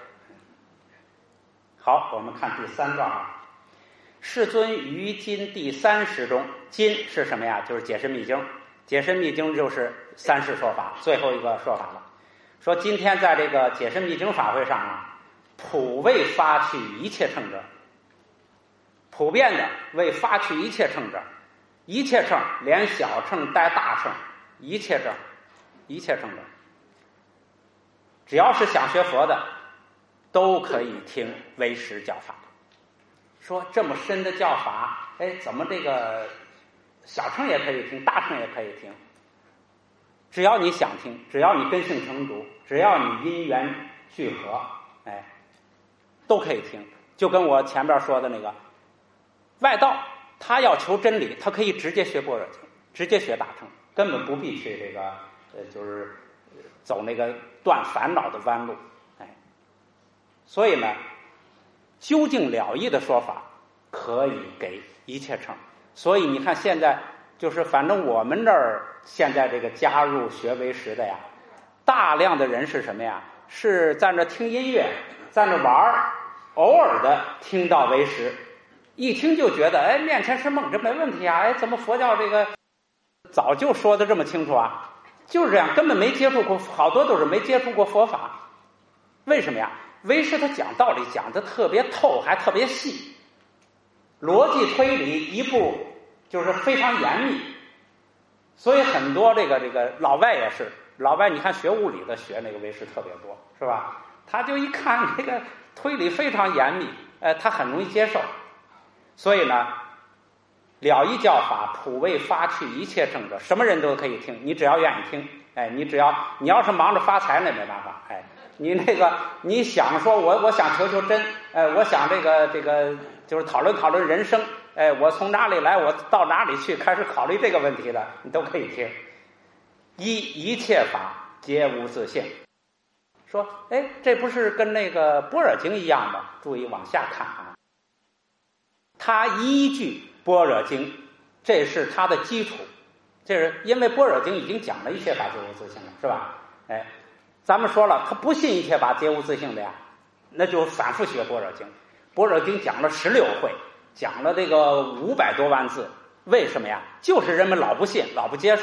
好，我们看第三段啊。世尊于今第三识中，今是什么呀？就是解释密经。解释密经就是三世说法，最后一个说法了。说今天在这个解释密经法会上啊，普为发去一切乘者，普遍的为发去一切乘者，一切乘连小乘带大乘，一切乘，一切乘者，只要是想学佛的，都可以听唯识教法。说这么深的教法，哎，怎么这个小乘也可以听，大乘也可以听？只要你想听，只要你根性成熟，只要你因缘聚合，哎，都可以听。就跟我前边说的那个外道，他要求真理，他可以直接学般若经，直接学大乘，根本不必去这个呃，就是走那个断烦恼的弯路，哎。所以呢，究竟了义的说法可以给一切乘。所以你看现在就是反正我们这儿现在这个加入学唯识的呀，大量的人是什么呀？是在那听音乐，在那玩儿，偶尔的听到唯识，一听就觉得哎，面前是梦，这没问题啊！哎，怎么佛教这个早就说的这么清楚啊？就是这样，根本没接触过，好多都是没接触过佛法。为什么呀？唯识他讲道理讲的特别透，还特别细，逻辑推理一步就是非常严密。所以很多这个这个老外也是，老外你看学物理的学那个唯识特别多，是吧？他就一看这个推理非常严密，呃，他很容易接受。所以呢，了义教法普为发去一切乘者，什么人都可以听，你只要愿意听，哎，你只要你要是忙着发财那没办法，哎，你那个你想说我我想求求真，哎，我想这个这个就是讨论讨论人生，哎，我从哪里来，我到哪里去，开始考虑这个问题的，你都可以听。一一切法皆无自性。说，哎，这不是跟那个般若经一样吗？注意往下看啊。他依据般若经，这是他的基础，这是因为般若经已经讲了一切法皆无自性了，是吧？哎，咱们说了，他不信一切法皆无自性的呀，那就反复学般若经。般若经讲了十六回，讲了这个五百多万字，为什么呀？就是人们老不信，老不接受，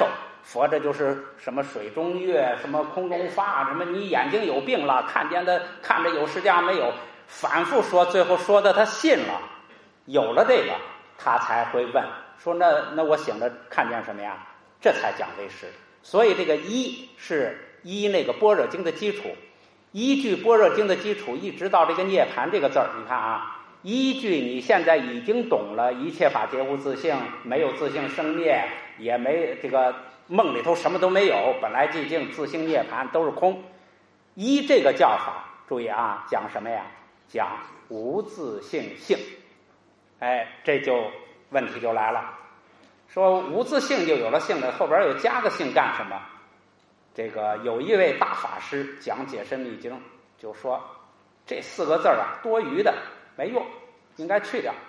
佛这就是什么水中月，什么空中发，什么你眼睛有病了，看见的看着有实际上没有，反复说，最后说的他信了，有了这个他才会问说那那我醒着看见什么呀？这才讲为实。所以这个依是依那个般若经的基础，依据般若经的基础一直到这个涅槃这个字儿，你看啊，依据你现在已经懂了一切法皆无自性，没有自性生灭，也没这个梦里头什么都没有，本来寂静自性涅槃都是空，依这个教法，注意啊，讲什么呀？讲无自性性。哎，这就问题就来了，说无自性就有了性的，后边又加个性干什么？这个有一位大法师讲解深密经，就说这四个字啊多余的没用，应该去掉。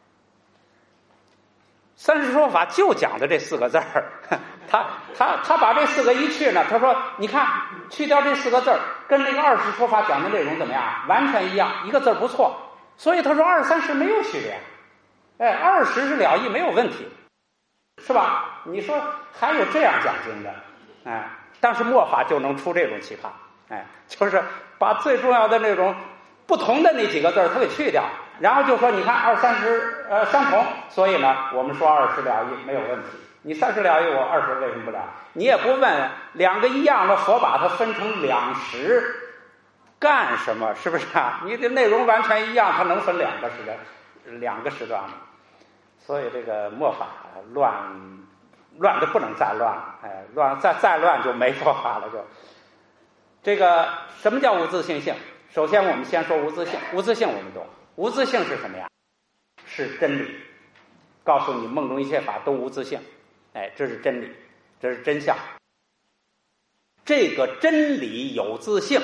三世说法就讲的这四个字儿，他他他把这四个一去呢，他说你看去掉这四个字儿，跟那个二世说法讲的内容怎么样？完全一样，一个字不错。所以他说二三十没有区别，哎，二十是了义没有问题，是吧？你说还有这样讲经的，哎，但是末法就能出这种奇葩，哎，就是把最重要的那种不同的那几个字儿他给去掉，然后就说你看二三十呃相同，所以呢我们说二十了义没有问题。你三十了义，我二十为什么不了？你也不问两个一样的佛把它分成两十干什么？是不是啊？你的内容完全一样，它能分两个时段，两个时段吗？所以这个末法乱乱的不能再乱了，哎，乱再再乱就没佛法了。就这个什么叫无自性性？首先我们先说无自性。无自性我们懂，无自性是什么呀？是真理，告诉你梦中一切法都无自性，哎，这是真理，这是真相。这个真理有自性，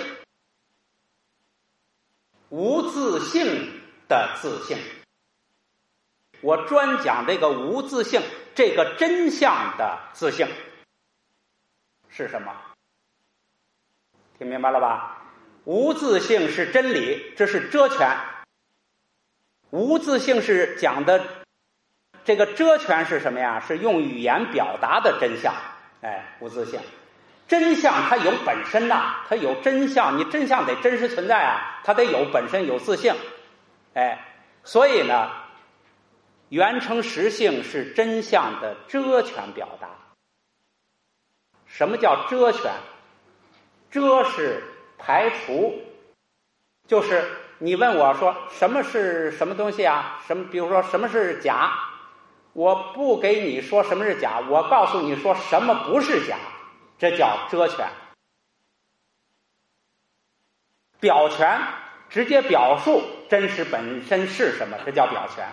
无自性的自性。我专讲这个无自性，这个真相的自性是什么？听明白了吧？无自性是真理，这是遮权。无自性是讲的这个遮权是什么呀？是用语言表达的真相。哎，无自性，真相它有本身呐，它有真相，你真相得真实存在啊，它得有本身有自性。哎，所以呢，缘成实性是真相的遮权表达。什么叫遮权？遮是排除，就是你问我说什么是什么东西啊？什么？比如说什么是假？我不给你说什么是假，我告诉你说什么不是假，这叫遮权。表权直接表述真实本身是什么，这叫表权。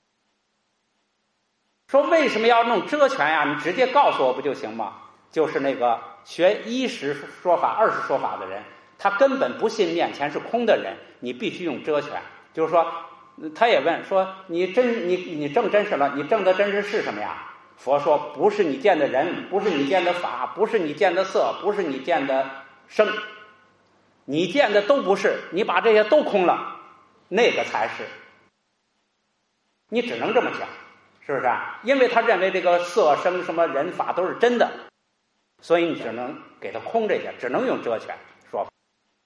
说为什么要弄遮权呀？你直接告诉我不就行吗？就是那个学一时说法、二十说法的人，他根本不信面前是空的人，你必须用遮权。就是说，他也问说：“你真你你证真实了？你证的真实是什么呀？”佛说：“不是你见的人，不是你见的法，不是你见的色，不是你见的声，你见的都不是。你把这些都空了，那个才是。你只能这么讲。”是不是啊？因为他认为这个色声什么人法都是真的，所以你只能给他空这些，只能用遮权说法。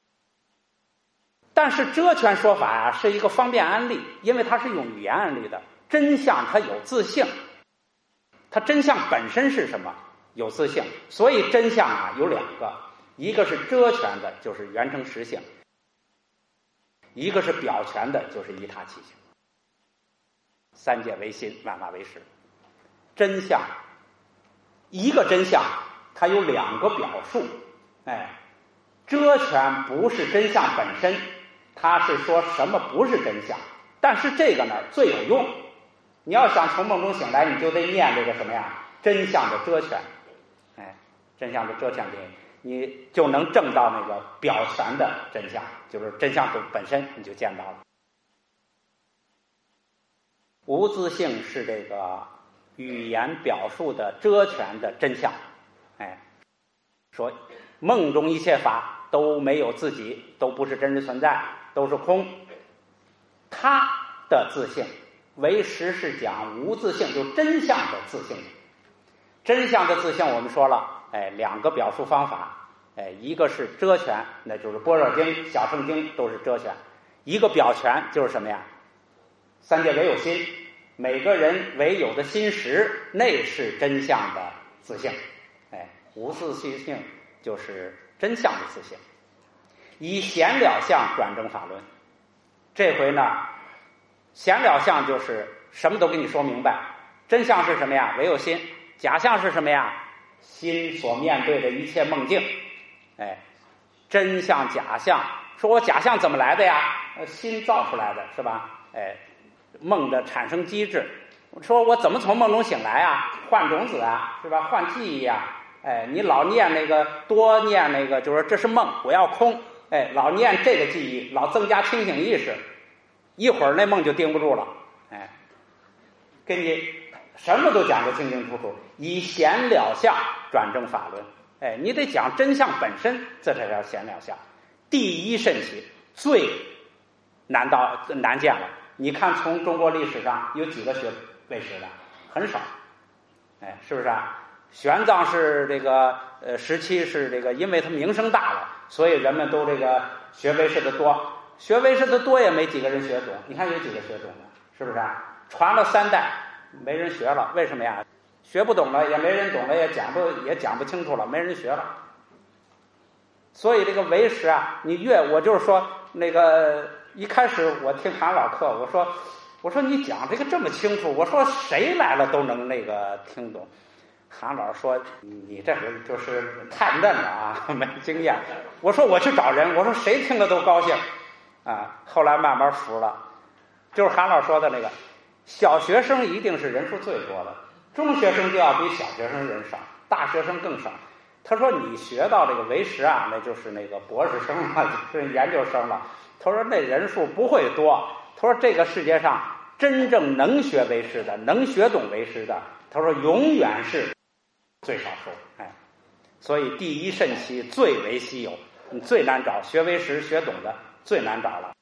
但是遮权说法啊是一个方便安利，因为它是用语言安利的。真相它有自性，它真相本身是什么？有自性。所以真相啊有两个，一个是遮权的，就是缘成实性；一个是表权的，就是依他起性。三界为心，万法为实。真相，一个真相，它有两个表述。哎，遮权不是真相本身，它是说什么不是真相。但是这个呢最有用。你要想从梦中醒来，你就得念这个什么呀？真相的遮权。哎，真相的遮权给你，就能证到那个表权的真相，就是真相本身，你就见到了。无自性是这个语言表述的遮权的真相。哎，说梦中一切法都没有自己，都不是真实存在，都是空。他的自性，为实是讲无自性，就真相的自性。 真相的自性我们说了，哎，两个表述方法，哎，一个是遮全，那就是般若经、小乘经都是遮全；一个表全，就是什么呀？三界唯有心，每个人唯有的心识，那是真相的自性。哎，无自性就是真相的自性。以显了相转正法论，这回呢，显了相就是什么都给你说明白。真相是什么呀？唯有心。假象是什么呀？心所面对的一切梦境。哎，真相假象，说我假象怎么来的呀？心造出来的是吧？哎，梦的产生机制，说我怎么从梦中醒来啊？换种子啊，是吧？换记忆啊。哎，你老念那个，多念那个，就是这是梦，我要空。哎，老念这个记忆，老增加清醒意识，一会儿那梦就盯不住了。哎，给你什么都讲得清清楚楚，以显了相转正法论。哎，你得讲真相本身，这才叫显了相。第一甚奇，最难到难见了。你看，从中国历史上有几个学唯识的？很少。哎，是不是啊？玄奘是这个呃时期是这个，因为他名声大了，所以人们都这个学唯识的多。学唯识的多也没几个人学懂。你看有几个学懂的？是不是啊？传了三代，没人学了。为什么呀？学不懂了，也没人懂了，也讲不也讲不清楚了，没人学了。所以这个唯识啊，你越我就是说那个一开始我听韩老课，我说我说你讲这个这么清楚，我说谁来了都能那个听懂。韩老师说你这人就是太嫩了啊，没经验。我说我去找人，我说谁听了都高兴啊。后来慢慢服了，就是韩老师说的那个，小学生一定是人数最多的，中学生就要比小学生人少，大学生更少。他说你学到这个唯识啊，那就是那个博士生了，就是研究生了。他说那人数不会多。他说这个世界上真正能学唯识的，能学懂唯识的，他说永远是最少数。哎，所以第一甚奇，最为稀有，你最难找，学唯识学懂的最难找了。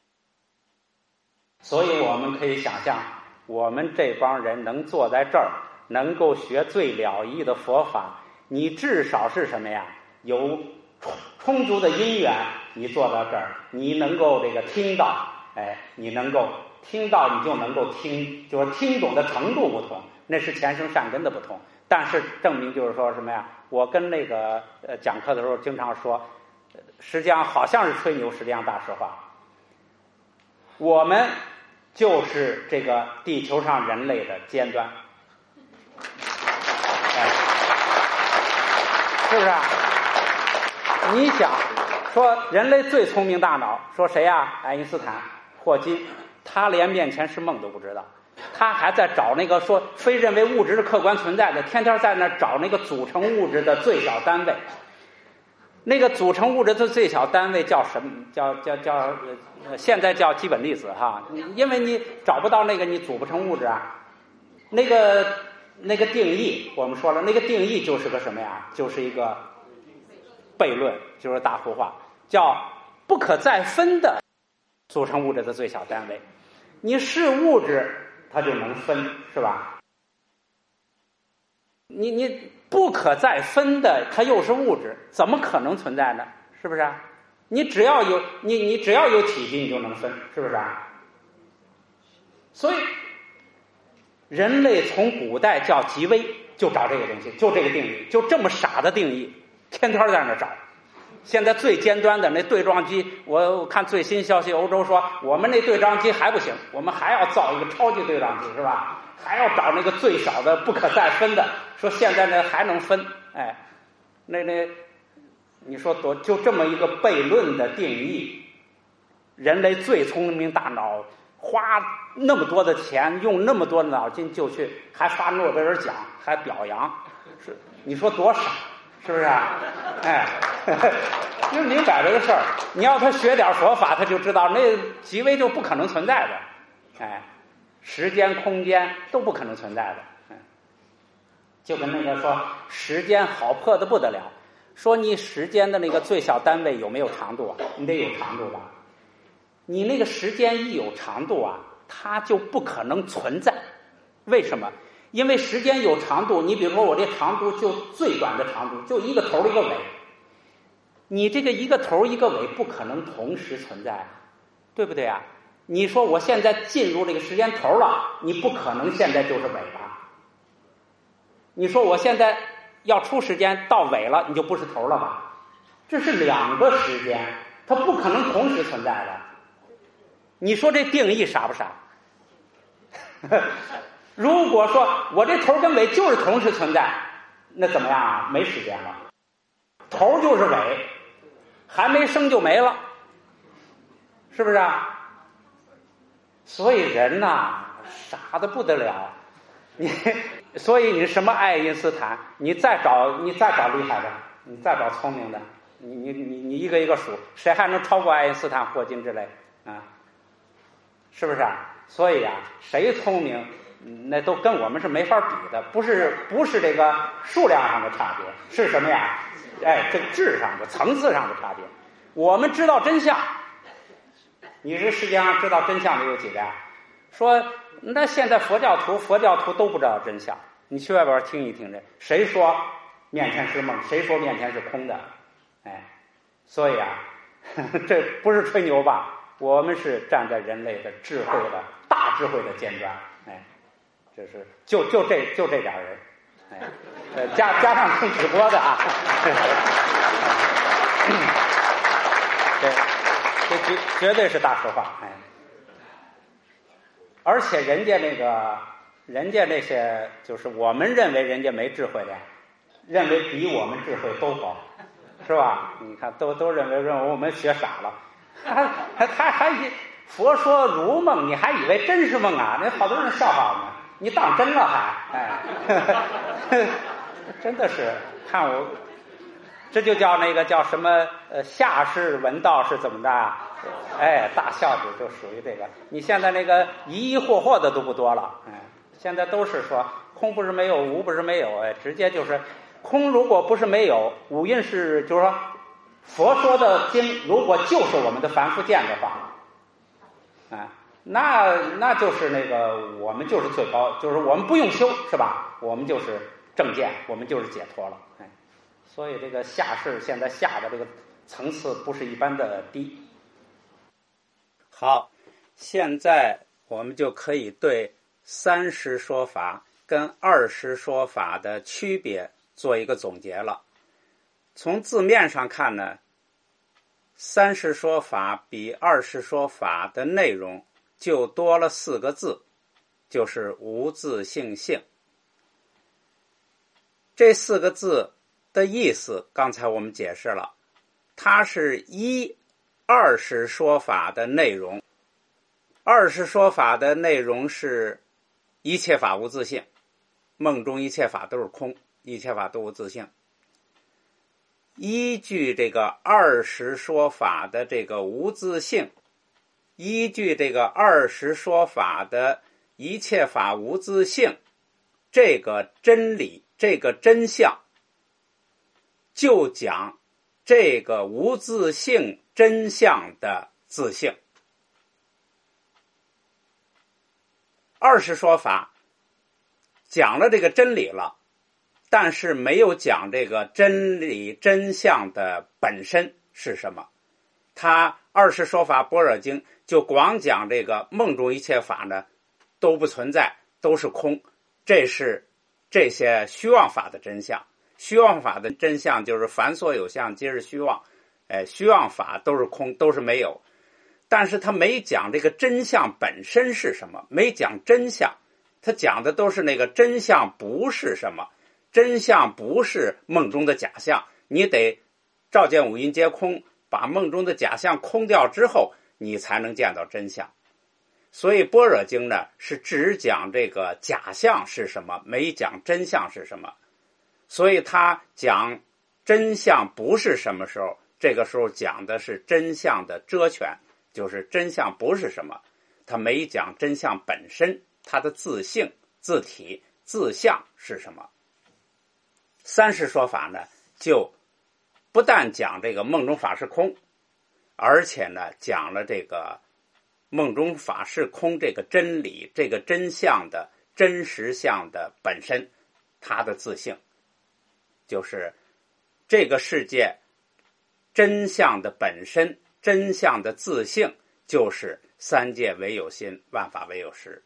所以我们可以想象，我们这帮人能坐在这儿，能够学最了义的佛法，你至少是什么呀？有充足的因缘，你坐到这儿，你能够这个听到，哎，你能够听到，你就能够听，就是听懂的程度不同，那是前生善根的不同。但是证明就是说什么呀？我跟那个呃讲课的时候经常说，实际上好像是吹牛，实际上大实话。我们就是这个地球上人类的尖端，哎，是不是啊？你想说人类最聪明大脑，说谁呀？爱因斯坦、霍金，他连面前是梦都不知道，他还在找那个说非认为物质是客观存在的，天天在那找那个组成物质的最小单位。那个组成物质的最小单位叫什么？叫叫叫呃，现在叫基本粒子哈。因为你找不到那个，你组不成物质啊。那个那个定义，我们说了，那个定义就是个什么呀？就是一个悖论，就是大胡话，叫不可再分的组成物质的最小单位。你是物质，它就能分，是吧？你你不可再分的，它又是物质，怎么可能存在呢？是不是啊？你只要有你你只要有体积，你就能分，是不是啊？所以人类从古代叫极微，就找这个东西，就这个定义，就这么傻的定义，天天在那找。现在最尖端的那对撞机，我看最新消息，欧洲说我们那对撞机还不行，我们还要造一个超级对撞机，是吧？还要找那个最小的不可再分的，说现在呢还能分，哎，那那你说多就这么一个悖论的定义，人类最聪明大脑花那么多的钱，用那么多的脑筋就去，还发诺贝尔奖，还表扬，是你说多傻，是不是啊？哎，就明摆这个事儿，你要他学点佛法，他就知道那极微就不可能存在的，哎。时间空间都不可能存在的，嗯，就跟那个说时间好破的不得了，说你时间的那个最小单位有没有长度啊？你得有长度吧？你那个时间一有长度啊，它就不可能存在。为什么？ 因为时间有长度，你比如说我这长度就最短的长度，就一个头一个尾，你这个一个头一个尾不可能同时存在，对不对啊？你说我现在进入这个时间头了，你不可能现在就是尾巴。你说我现在要出时间到尾了，你就不是头了吧？这是两个时间，它不可能同时存在的。你说这定义傻不傻？如果说我这头跟尾就是同时存在，那怎么样啊？没时间了，头就是尾，还没生就没了，是不是啊？所以人呐、啊，傻的不得了。你所以你什么爱因斯坦，你再找你再找厉害的，你再找聪明的，你你你你一个一个数，谁还能超过爱因斯坦、霍金之类啊？是不是啊？所以啊，谁聪明，那都跟我们是没法比的，不是不是这个数量上的差别，是什么呀？哎，这质上的层次上的差别。我们知道真相，你这世界上知道真相的有几个呀？说那现在佛教徒佛教徒都不知道真相，你去外边听一听这，谁说面前是梦，谁说面前是空的？哎，所以啊，呵呵这不是吹牛吧？我们是站在人类的智慧的大智慧的尖端，哎，这是就就这就这点人，哎，呃，加加上听直播的啊，这这绝绝对是大实话，哎，而且人家那个人家那些就是我们认为人家没智慧的，认为比我们智慧都高，是吧？你看都都认为认为我们学傻了。还还还还以佛说如梦，你还以为真是梦啊？那好多人笑话我们，你当真了还？哎，真的是看我，这就叫那个叫什么呃下士闻道是怎么着啊？哎，大孝子就属于这个。你现在那个疑疑惑惑的都不多了，哎，现在都是说空不是没有，无不是没有，哎，直接就是空如果不是没有，五蕴是就是说。佛说的经如果就是我们的凡夫见的话，啊，那那就是那个我们就是最高，就是我们不用修，是吧？我们就是正见，我们就是解脱了。哎，所以这个下士现在下的这个层次不是一般的低。好，现在我们就可以对三师说法跟二师说法的区别做一个总结了。从字面上看呢，三师说法比二师说法的内容就多了四个字，就是无自性性。这四个字的意思刚才我们解释了，它是一二师说法的内容。二师说法的内容是一切法无自性，梦中一切法都是空，一切法都无自性。依据这个二师说法的这个无自性，依据这个二师说法的一切法无自性，这个真理，这个真相，就讲这个无自性真相的自性。二师说法讲了这个真理了，但是没有讲这个真理真相的本身是什么。他二师说法般若经就光讲这个梦中一切法呢都不存在，都是空，这是这些虚妄法的真相。虚妄法的真相就是凡所有相皆是虚妄，哎，虚妄法都是空，都是没有。但是他没讲这个真相本身是什么，没讲真相，他讲的都是那个真相不是什么。真相不是梦中的假象，你得照见五蕴皆空，把梦中的假象空掉之后，你才能见到真相。所以般若经呢是只讲这个假象是什么，没讲真相是什么。所以他讲真相不是什么时候，这个时候讲的是真相的遮权，就是真相不是什么，他没讲真相本身，它的自性、自体、自相是什么。三师说法呢，就不但讲这个梦中法是空，而且呢讲了这个梦中法是空这个真理，这个真相的真实相的本身，它的自性，就是这个世界真相的本身，真相的自性，就是三界唯有心，万法唯有实。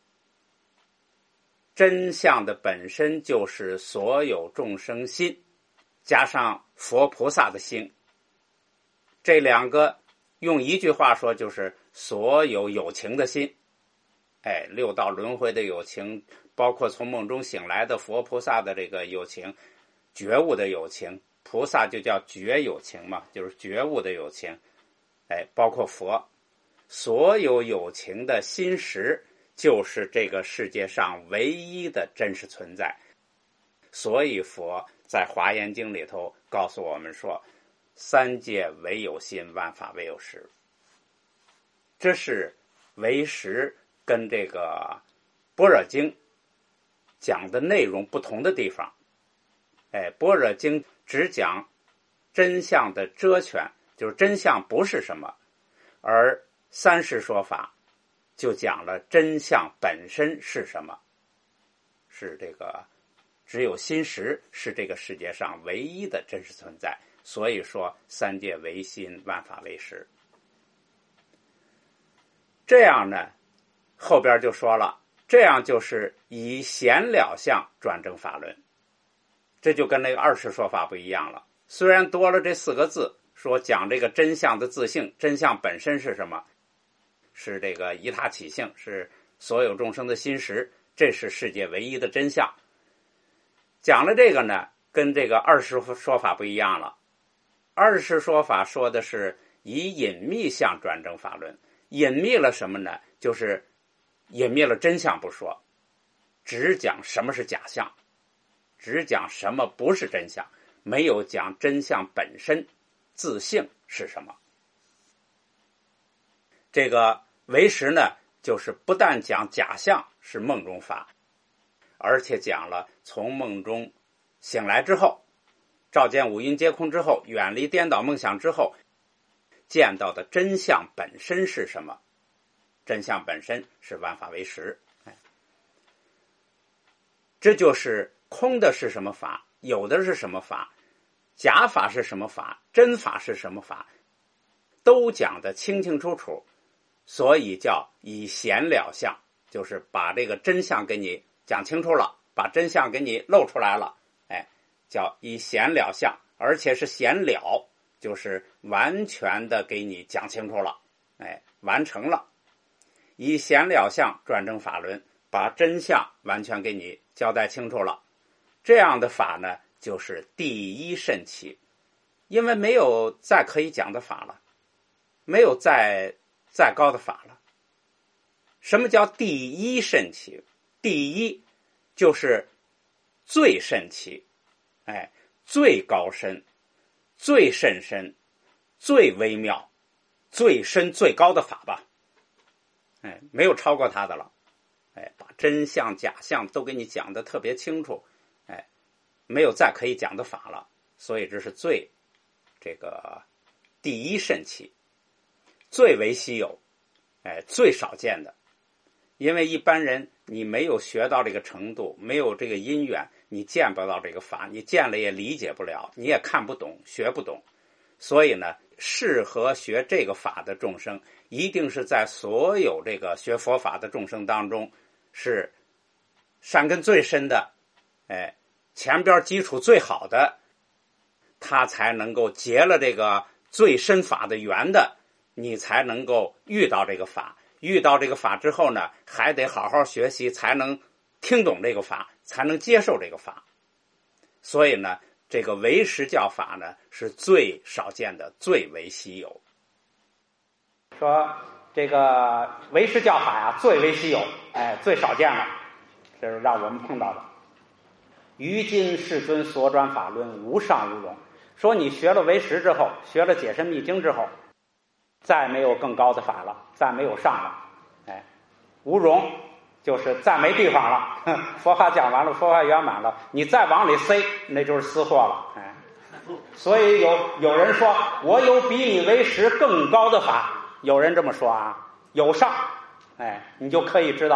真相的本身就是所有众生心，加上佛菩萨的心，这两个用一句话说就是所有有情的心。哎，六道轮回的有情，包括从梦中醒来的佛菩萨的这个有情，觉悟的有情，菩萨就叫觉有情嘛，就是觉悟的有情。哎，包括佛，所有有情的心识，就是这个世界上唯一的真实存在。所以佛在华严经里头告诉我们说，三界唯有心，万法唯有实。这是唯识跟这个般若经讲的内容不同的地方。哎，般若经只讲真相的遮权，就是真相不是什么，而三世说法就讲了真相本身是什么，是这个只有心识是这个世界上唯一的真实存在。所以说三界唯心，万法唯识。这样呢，后边就说了，这样就是以显了相转正法轮。这就跟那个二世说法不一样了。虽然多了这四个字，说讲这个真相的自性，真相本身是什么？是这个一他起性，是所有众生的心识，这是世界唯一的真相。讲了这个呢，跟这个二世说法不一样了。二世说法说的是以隐秘相转正法轮。隐秘了什么呢？就是隐秘了真相不说，只讲什么是假象，只讲什么不是真相，没有讲真相本身自性是什么。这个唯识呢，就是不但讲假象是梦中法，而且讲了从梦中醒来之后，照见五蕴皆空之后，远离颠倒梦想之后，见到的真相本身是什么？真相本身是万法唯识。哎，这就是空的是什么法，有的是什么法，假法是什么法，真法是什么法，都讲得清清楚楚。所以叫以显了相，就是把这个真相给你讲清楚了，把真相给你露出来了。哎，叫以显了相，而且是显了，就是完全的给你讲清楚了。哎，完成了。以显了相转正法轮，把真相完全给你交代清楚了。这样的法呢，就是第一甚奇，因为没有再可以讲的法了，没有再再高的法了。什么叫第一甚奇？第一就是最甚奇，哎，最高深，最甚深，最微妙，最深最高的法吧。哎，没有超过他的了。哎，把真相假象都给你讲得特别清楚。哎，没有再可以讲的法了。所以这是最这个第一甚奇，最为稀有，哎，最少见的。因为一般人你没有学到这个程度，没有这个因缘，你见不到这个法，你见了也理解不了，你也看不懂，学不懂。所以呢，适合学这个法的众生，一定是在所有这个学佛法的众生当中，是善根最深的，哎，前边基础最好的，他才能够结了这个最深法的缘的，你才能够遇到这个法。遇到这个法之后呢，还得好好学习，才能听懂这个法，才能接受这个法。所以呢，这个唯识教法呢，是最少见的，最为稀有。说这个唯识教法呀，最为稀有，哎，最少见了，这是让我们碰到的。于今世尊所转法轮，无上无容。说你学了唯识之后，学了解深密经之后，再没有更高的法了，再没有上了，哎，无容就是再没地方了。佛法讲完了，佛法圆满了，你再往里塞，那就是私货了，哎。所以有有人说，我有比你唯识更高的法，有人这么说啊，有上，哎，你就可以知道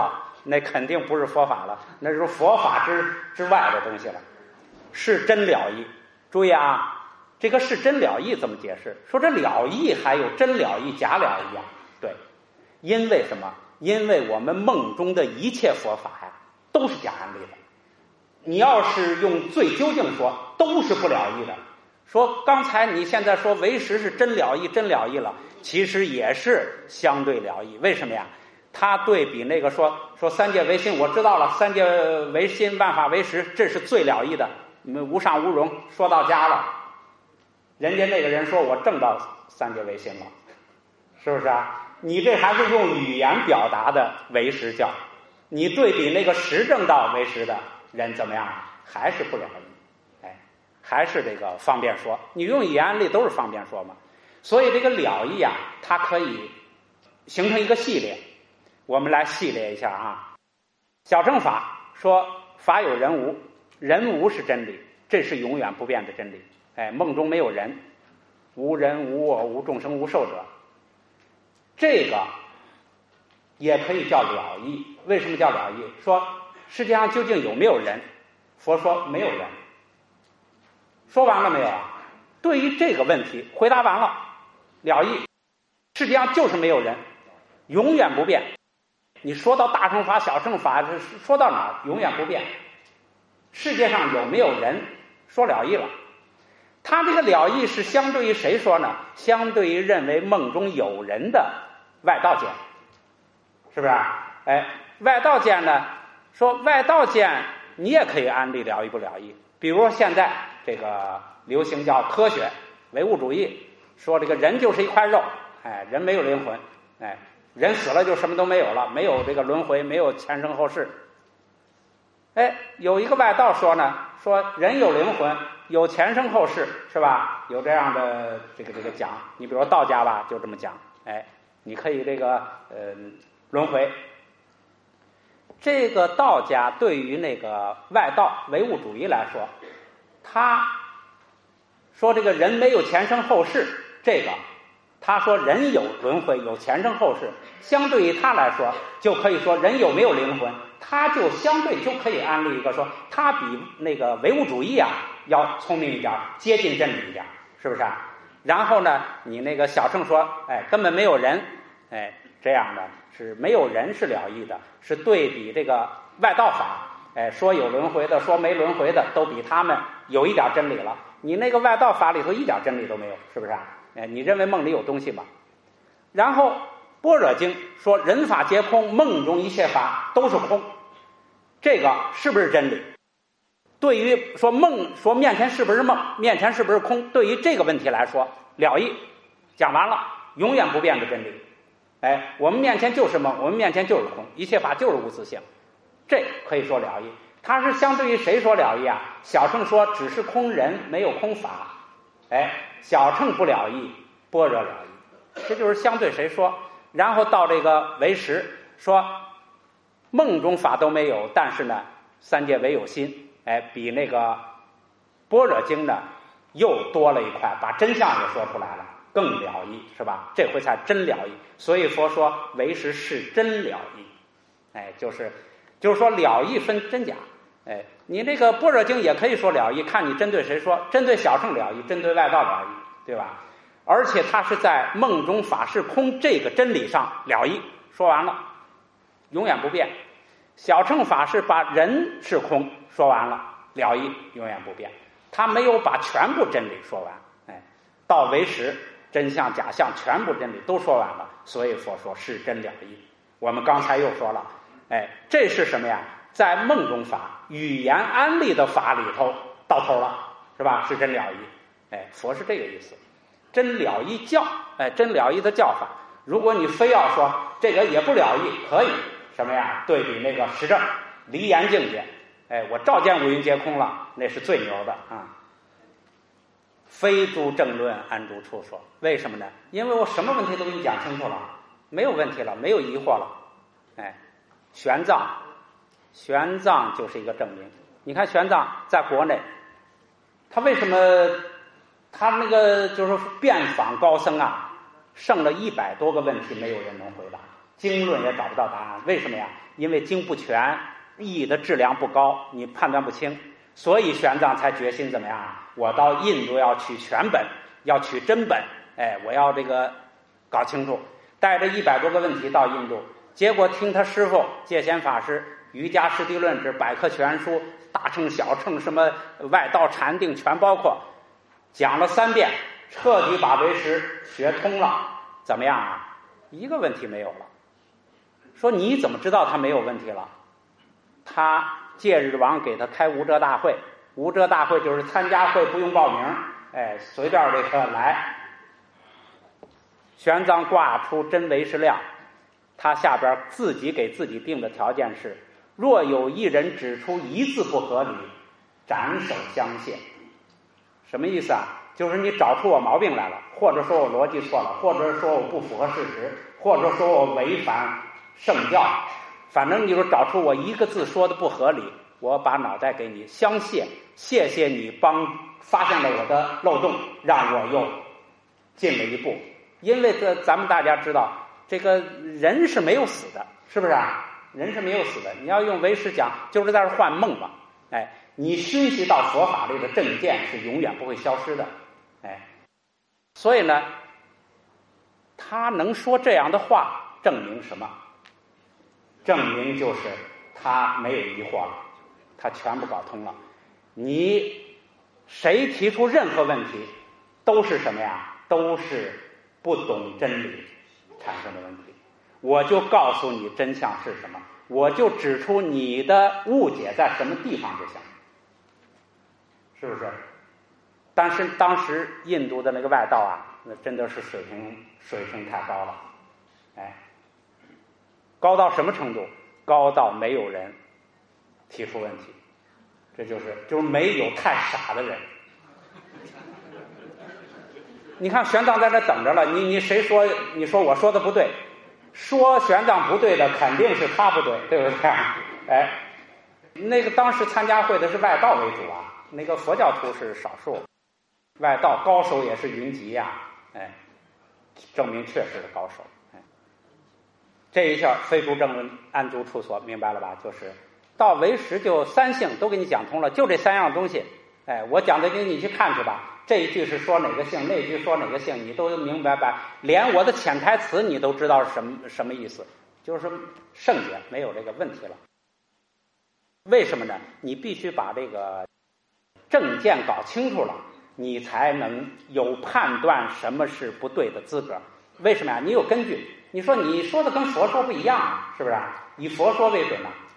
那肯定不是佛法了，那是佛法之之外的东西了。是真了义，注意啊，这个是真了义怎么解释？说这了义还有真了义、假了义啊？对，因为什么？因为我们梦中的一切佛法呀，都是假案例的。你要是用最究竟说，都是不了义的。说刚才你现在说唯识是真了义，真了义了，其实也是相对了义。为什么呀？他对比那个说说三界唯心，我知道了，三界唯心，万法唯识，这是最了义的。你们无上无容，说到家了，人家那个人说我证到三界唯心了，是不是啊？你这还是用语言表达的唯识教，你对比那个实证到唯识的人怎么样？还是不了义，哎，还是这个方便说。你用语言案例都是方便说嘛，所以这个了义啊，它可以形成一个系列。我们来系列一下啊。小乘法说法有人无，人无是真理，这是永远不变的真理。哎，梦中没有人，无人无我无众生无寿者，这个也可以叫了义。为什么叫了义？说世界上究竟有没有人？佛说没有人。说完了没有啊？对于这个问题回答完了，了义。世界上就是没有人，永远不变。你说到大乘法、小乘法，说到哪儿永远不变。世界上有没有人？说了义了。他这个了义是相对于谁说呢？相对于认为梦中有人的外道见，是不是？哎，外道见呢，说外道见你也可以安利了义不了义。比如现在这个流行叫科学唯物主义，说这个人就是一块肉，哎，人没有灵魂，哎，人死了就什么都没有了，没有这个轮回，没有前生后世。哎，有一个外道说呢，说人有灵魂，有前生后世，是吧？有这样的这个这个讲。你比如说道家吧，就这么讲。哎，你可以这个呃轮回。这个道家对于那个外道唯物主义来说，他说这个人没有前生后世，这个他说人有轮回，有前生后世，相对于他来说，就可以说人有没有灵魂，他就相对就可以安利一个说，他比那个唯物主义啊要聪明一点，接近真理一点，是不是啊？然后呢，你那个小乘说，哎，根本没有人，哎，这样的是没有人是了义的，是对比这个外道法，哎，说有轮回的，说没轮回的，都比他们有一点真理了。你那个外道法里头一点真理都没有，是不是啊？哎，你认为梦里有东西吗？然后般若经说人法皆空，梦中一切法都是空，这个是不是真理？对于说梦，说面前是不是梦，面前是不是空，对于这个问题来说，了义讲完了，永远不变的真理。哎，我们面前就是梦，我们面前就是空，一切法就是无自性，这可以说了义。它是相对于谁说了义啊？小乘说只是空人，没有空法。哎，小乘不了义，般若了义，这就是相对谁说。然后到这个唯识说梦中法都没有，但是呢三界唯有心，哎，比那个般若经呢又多了一块，把真相也说出来了，更了义，是吧？这回才真了义。所以佛说唯识是真了义，哎，就是就是说了义分真假。哎，你这个般若经也可以说了义，看你针对谁说，针对小乘了义，针对外道了义，对吧？而且他是在梦中法是空这个真理上了义，说完了，永远不变。小乘法是把人是空说完了，了义永远不变，他没有把全部真理说完。哎，到唯识真相假象全部真理都说完了，所以佛说是真了义。我们刚才又说了，哎，这是什么呀？在梦中法语言安利的法里头到头了，是吧？是真了义。哎，佛是这个意思，真了义教，哎，真了义的教法。如果你非要说这个也不了义，可以什么呀？对比那个实证离言境界，哎，我照见五蕴皆空了，那是最牛的啊！非诸正论安诸处说，为什么呢？因为我什么问题都给你讲清楚了，没有问题了，没有疑惑了。哎，玄奘。玄奘就是一个证明。你看玄奘在国内，他为什么他那个就是遍访高僧啊，剩了一百多个问题没有人能回答， 经论也找不到答案。为什么呀？因为经不全，义的质量不高，你判断不清。所以玄奘才决心怎么样啊？我到印度要取全本，要取真本，哎，我要这个搞清楚。带着一百多个问题到印度，结果听他师父戒贤法师《瑜伽师地论》之百科全书，大乘小乘什么外道禅定全包括，讲了三遍，彻底把唯识学通了。怎么样啊？一个问题没有了。说你怎么知道他没有问题了？他戒日王给他开无遮大会，无遮大会就是参加会不用报名，哎，随便这个来。玄奘挂出真唯识量，他下边自己给自己定的条件是：若有一人指出一字不合理，斩首相谢。什么意思啊？就是你找出我毛病来了，或者说我逻辑错了，或者说我不符合事实，或者说我违反圣教，反正你说找出我一个字说的不合理，我把脑袋给你相谢，谢谢你帮发现了我的漏洞，让我又进了一步。因为这咱们大家知道，这个人是没有死的，是不是啊？人是没有死的。你要用唯识讲，就是在这幻梦嘛。哎，你熏习到佛法里的正见是永远不会消失的。哎，所以呢，他能说这样的话，证明什么？证明就是他没有疑惑了，他全部搞通了。你谁提出任何问题，都是什么呀？都是不懂真理产生的问题。我就告诉你真相是什么，我就指出你的误解在什么地方就行，是不是？但是当时印度的那个外道啊，那真的是水平水平太高了，哎，高到什么程度？高到没有人提出问题，这就是就是没有太傻的人。你看玄奘在这等着了，你你谁说你说我说的不对？说玄奘不对的肯定是他不对，对不对？哎，那个当时参加会的是外道为主啊，那个佛教徒是少数，外道高手也是云集呀、啊，哎，证明确实是高手。哎，这一下非诸正论安足处所，明白了吧？就是到唯识就三性都给你讲通了，就这三样东西。哎，我讲的给你去看去吧。这一句是说哪个性，那一句说哪个性，你都明白吧？连我的潜台词你都知道是什么什么意思，就是圣洁没有这个问题了。为什么呢？你必须把这个正见搞清楚了，你才能有判断什么是不对的资格。为什么呀？你有根据。你说你说的跟佛说不一样啊，是不是？以佛说为准啊。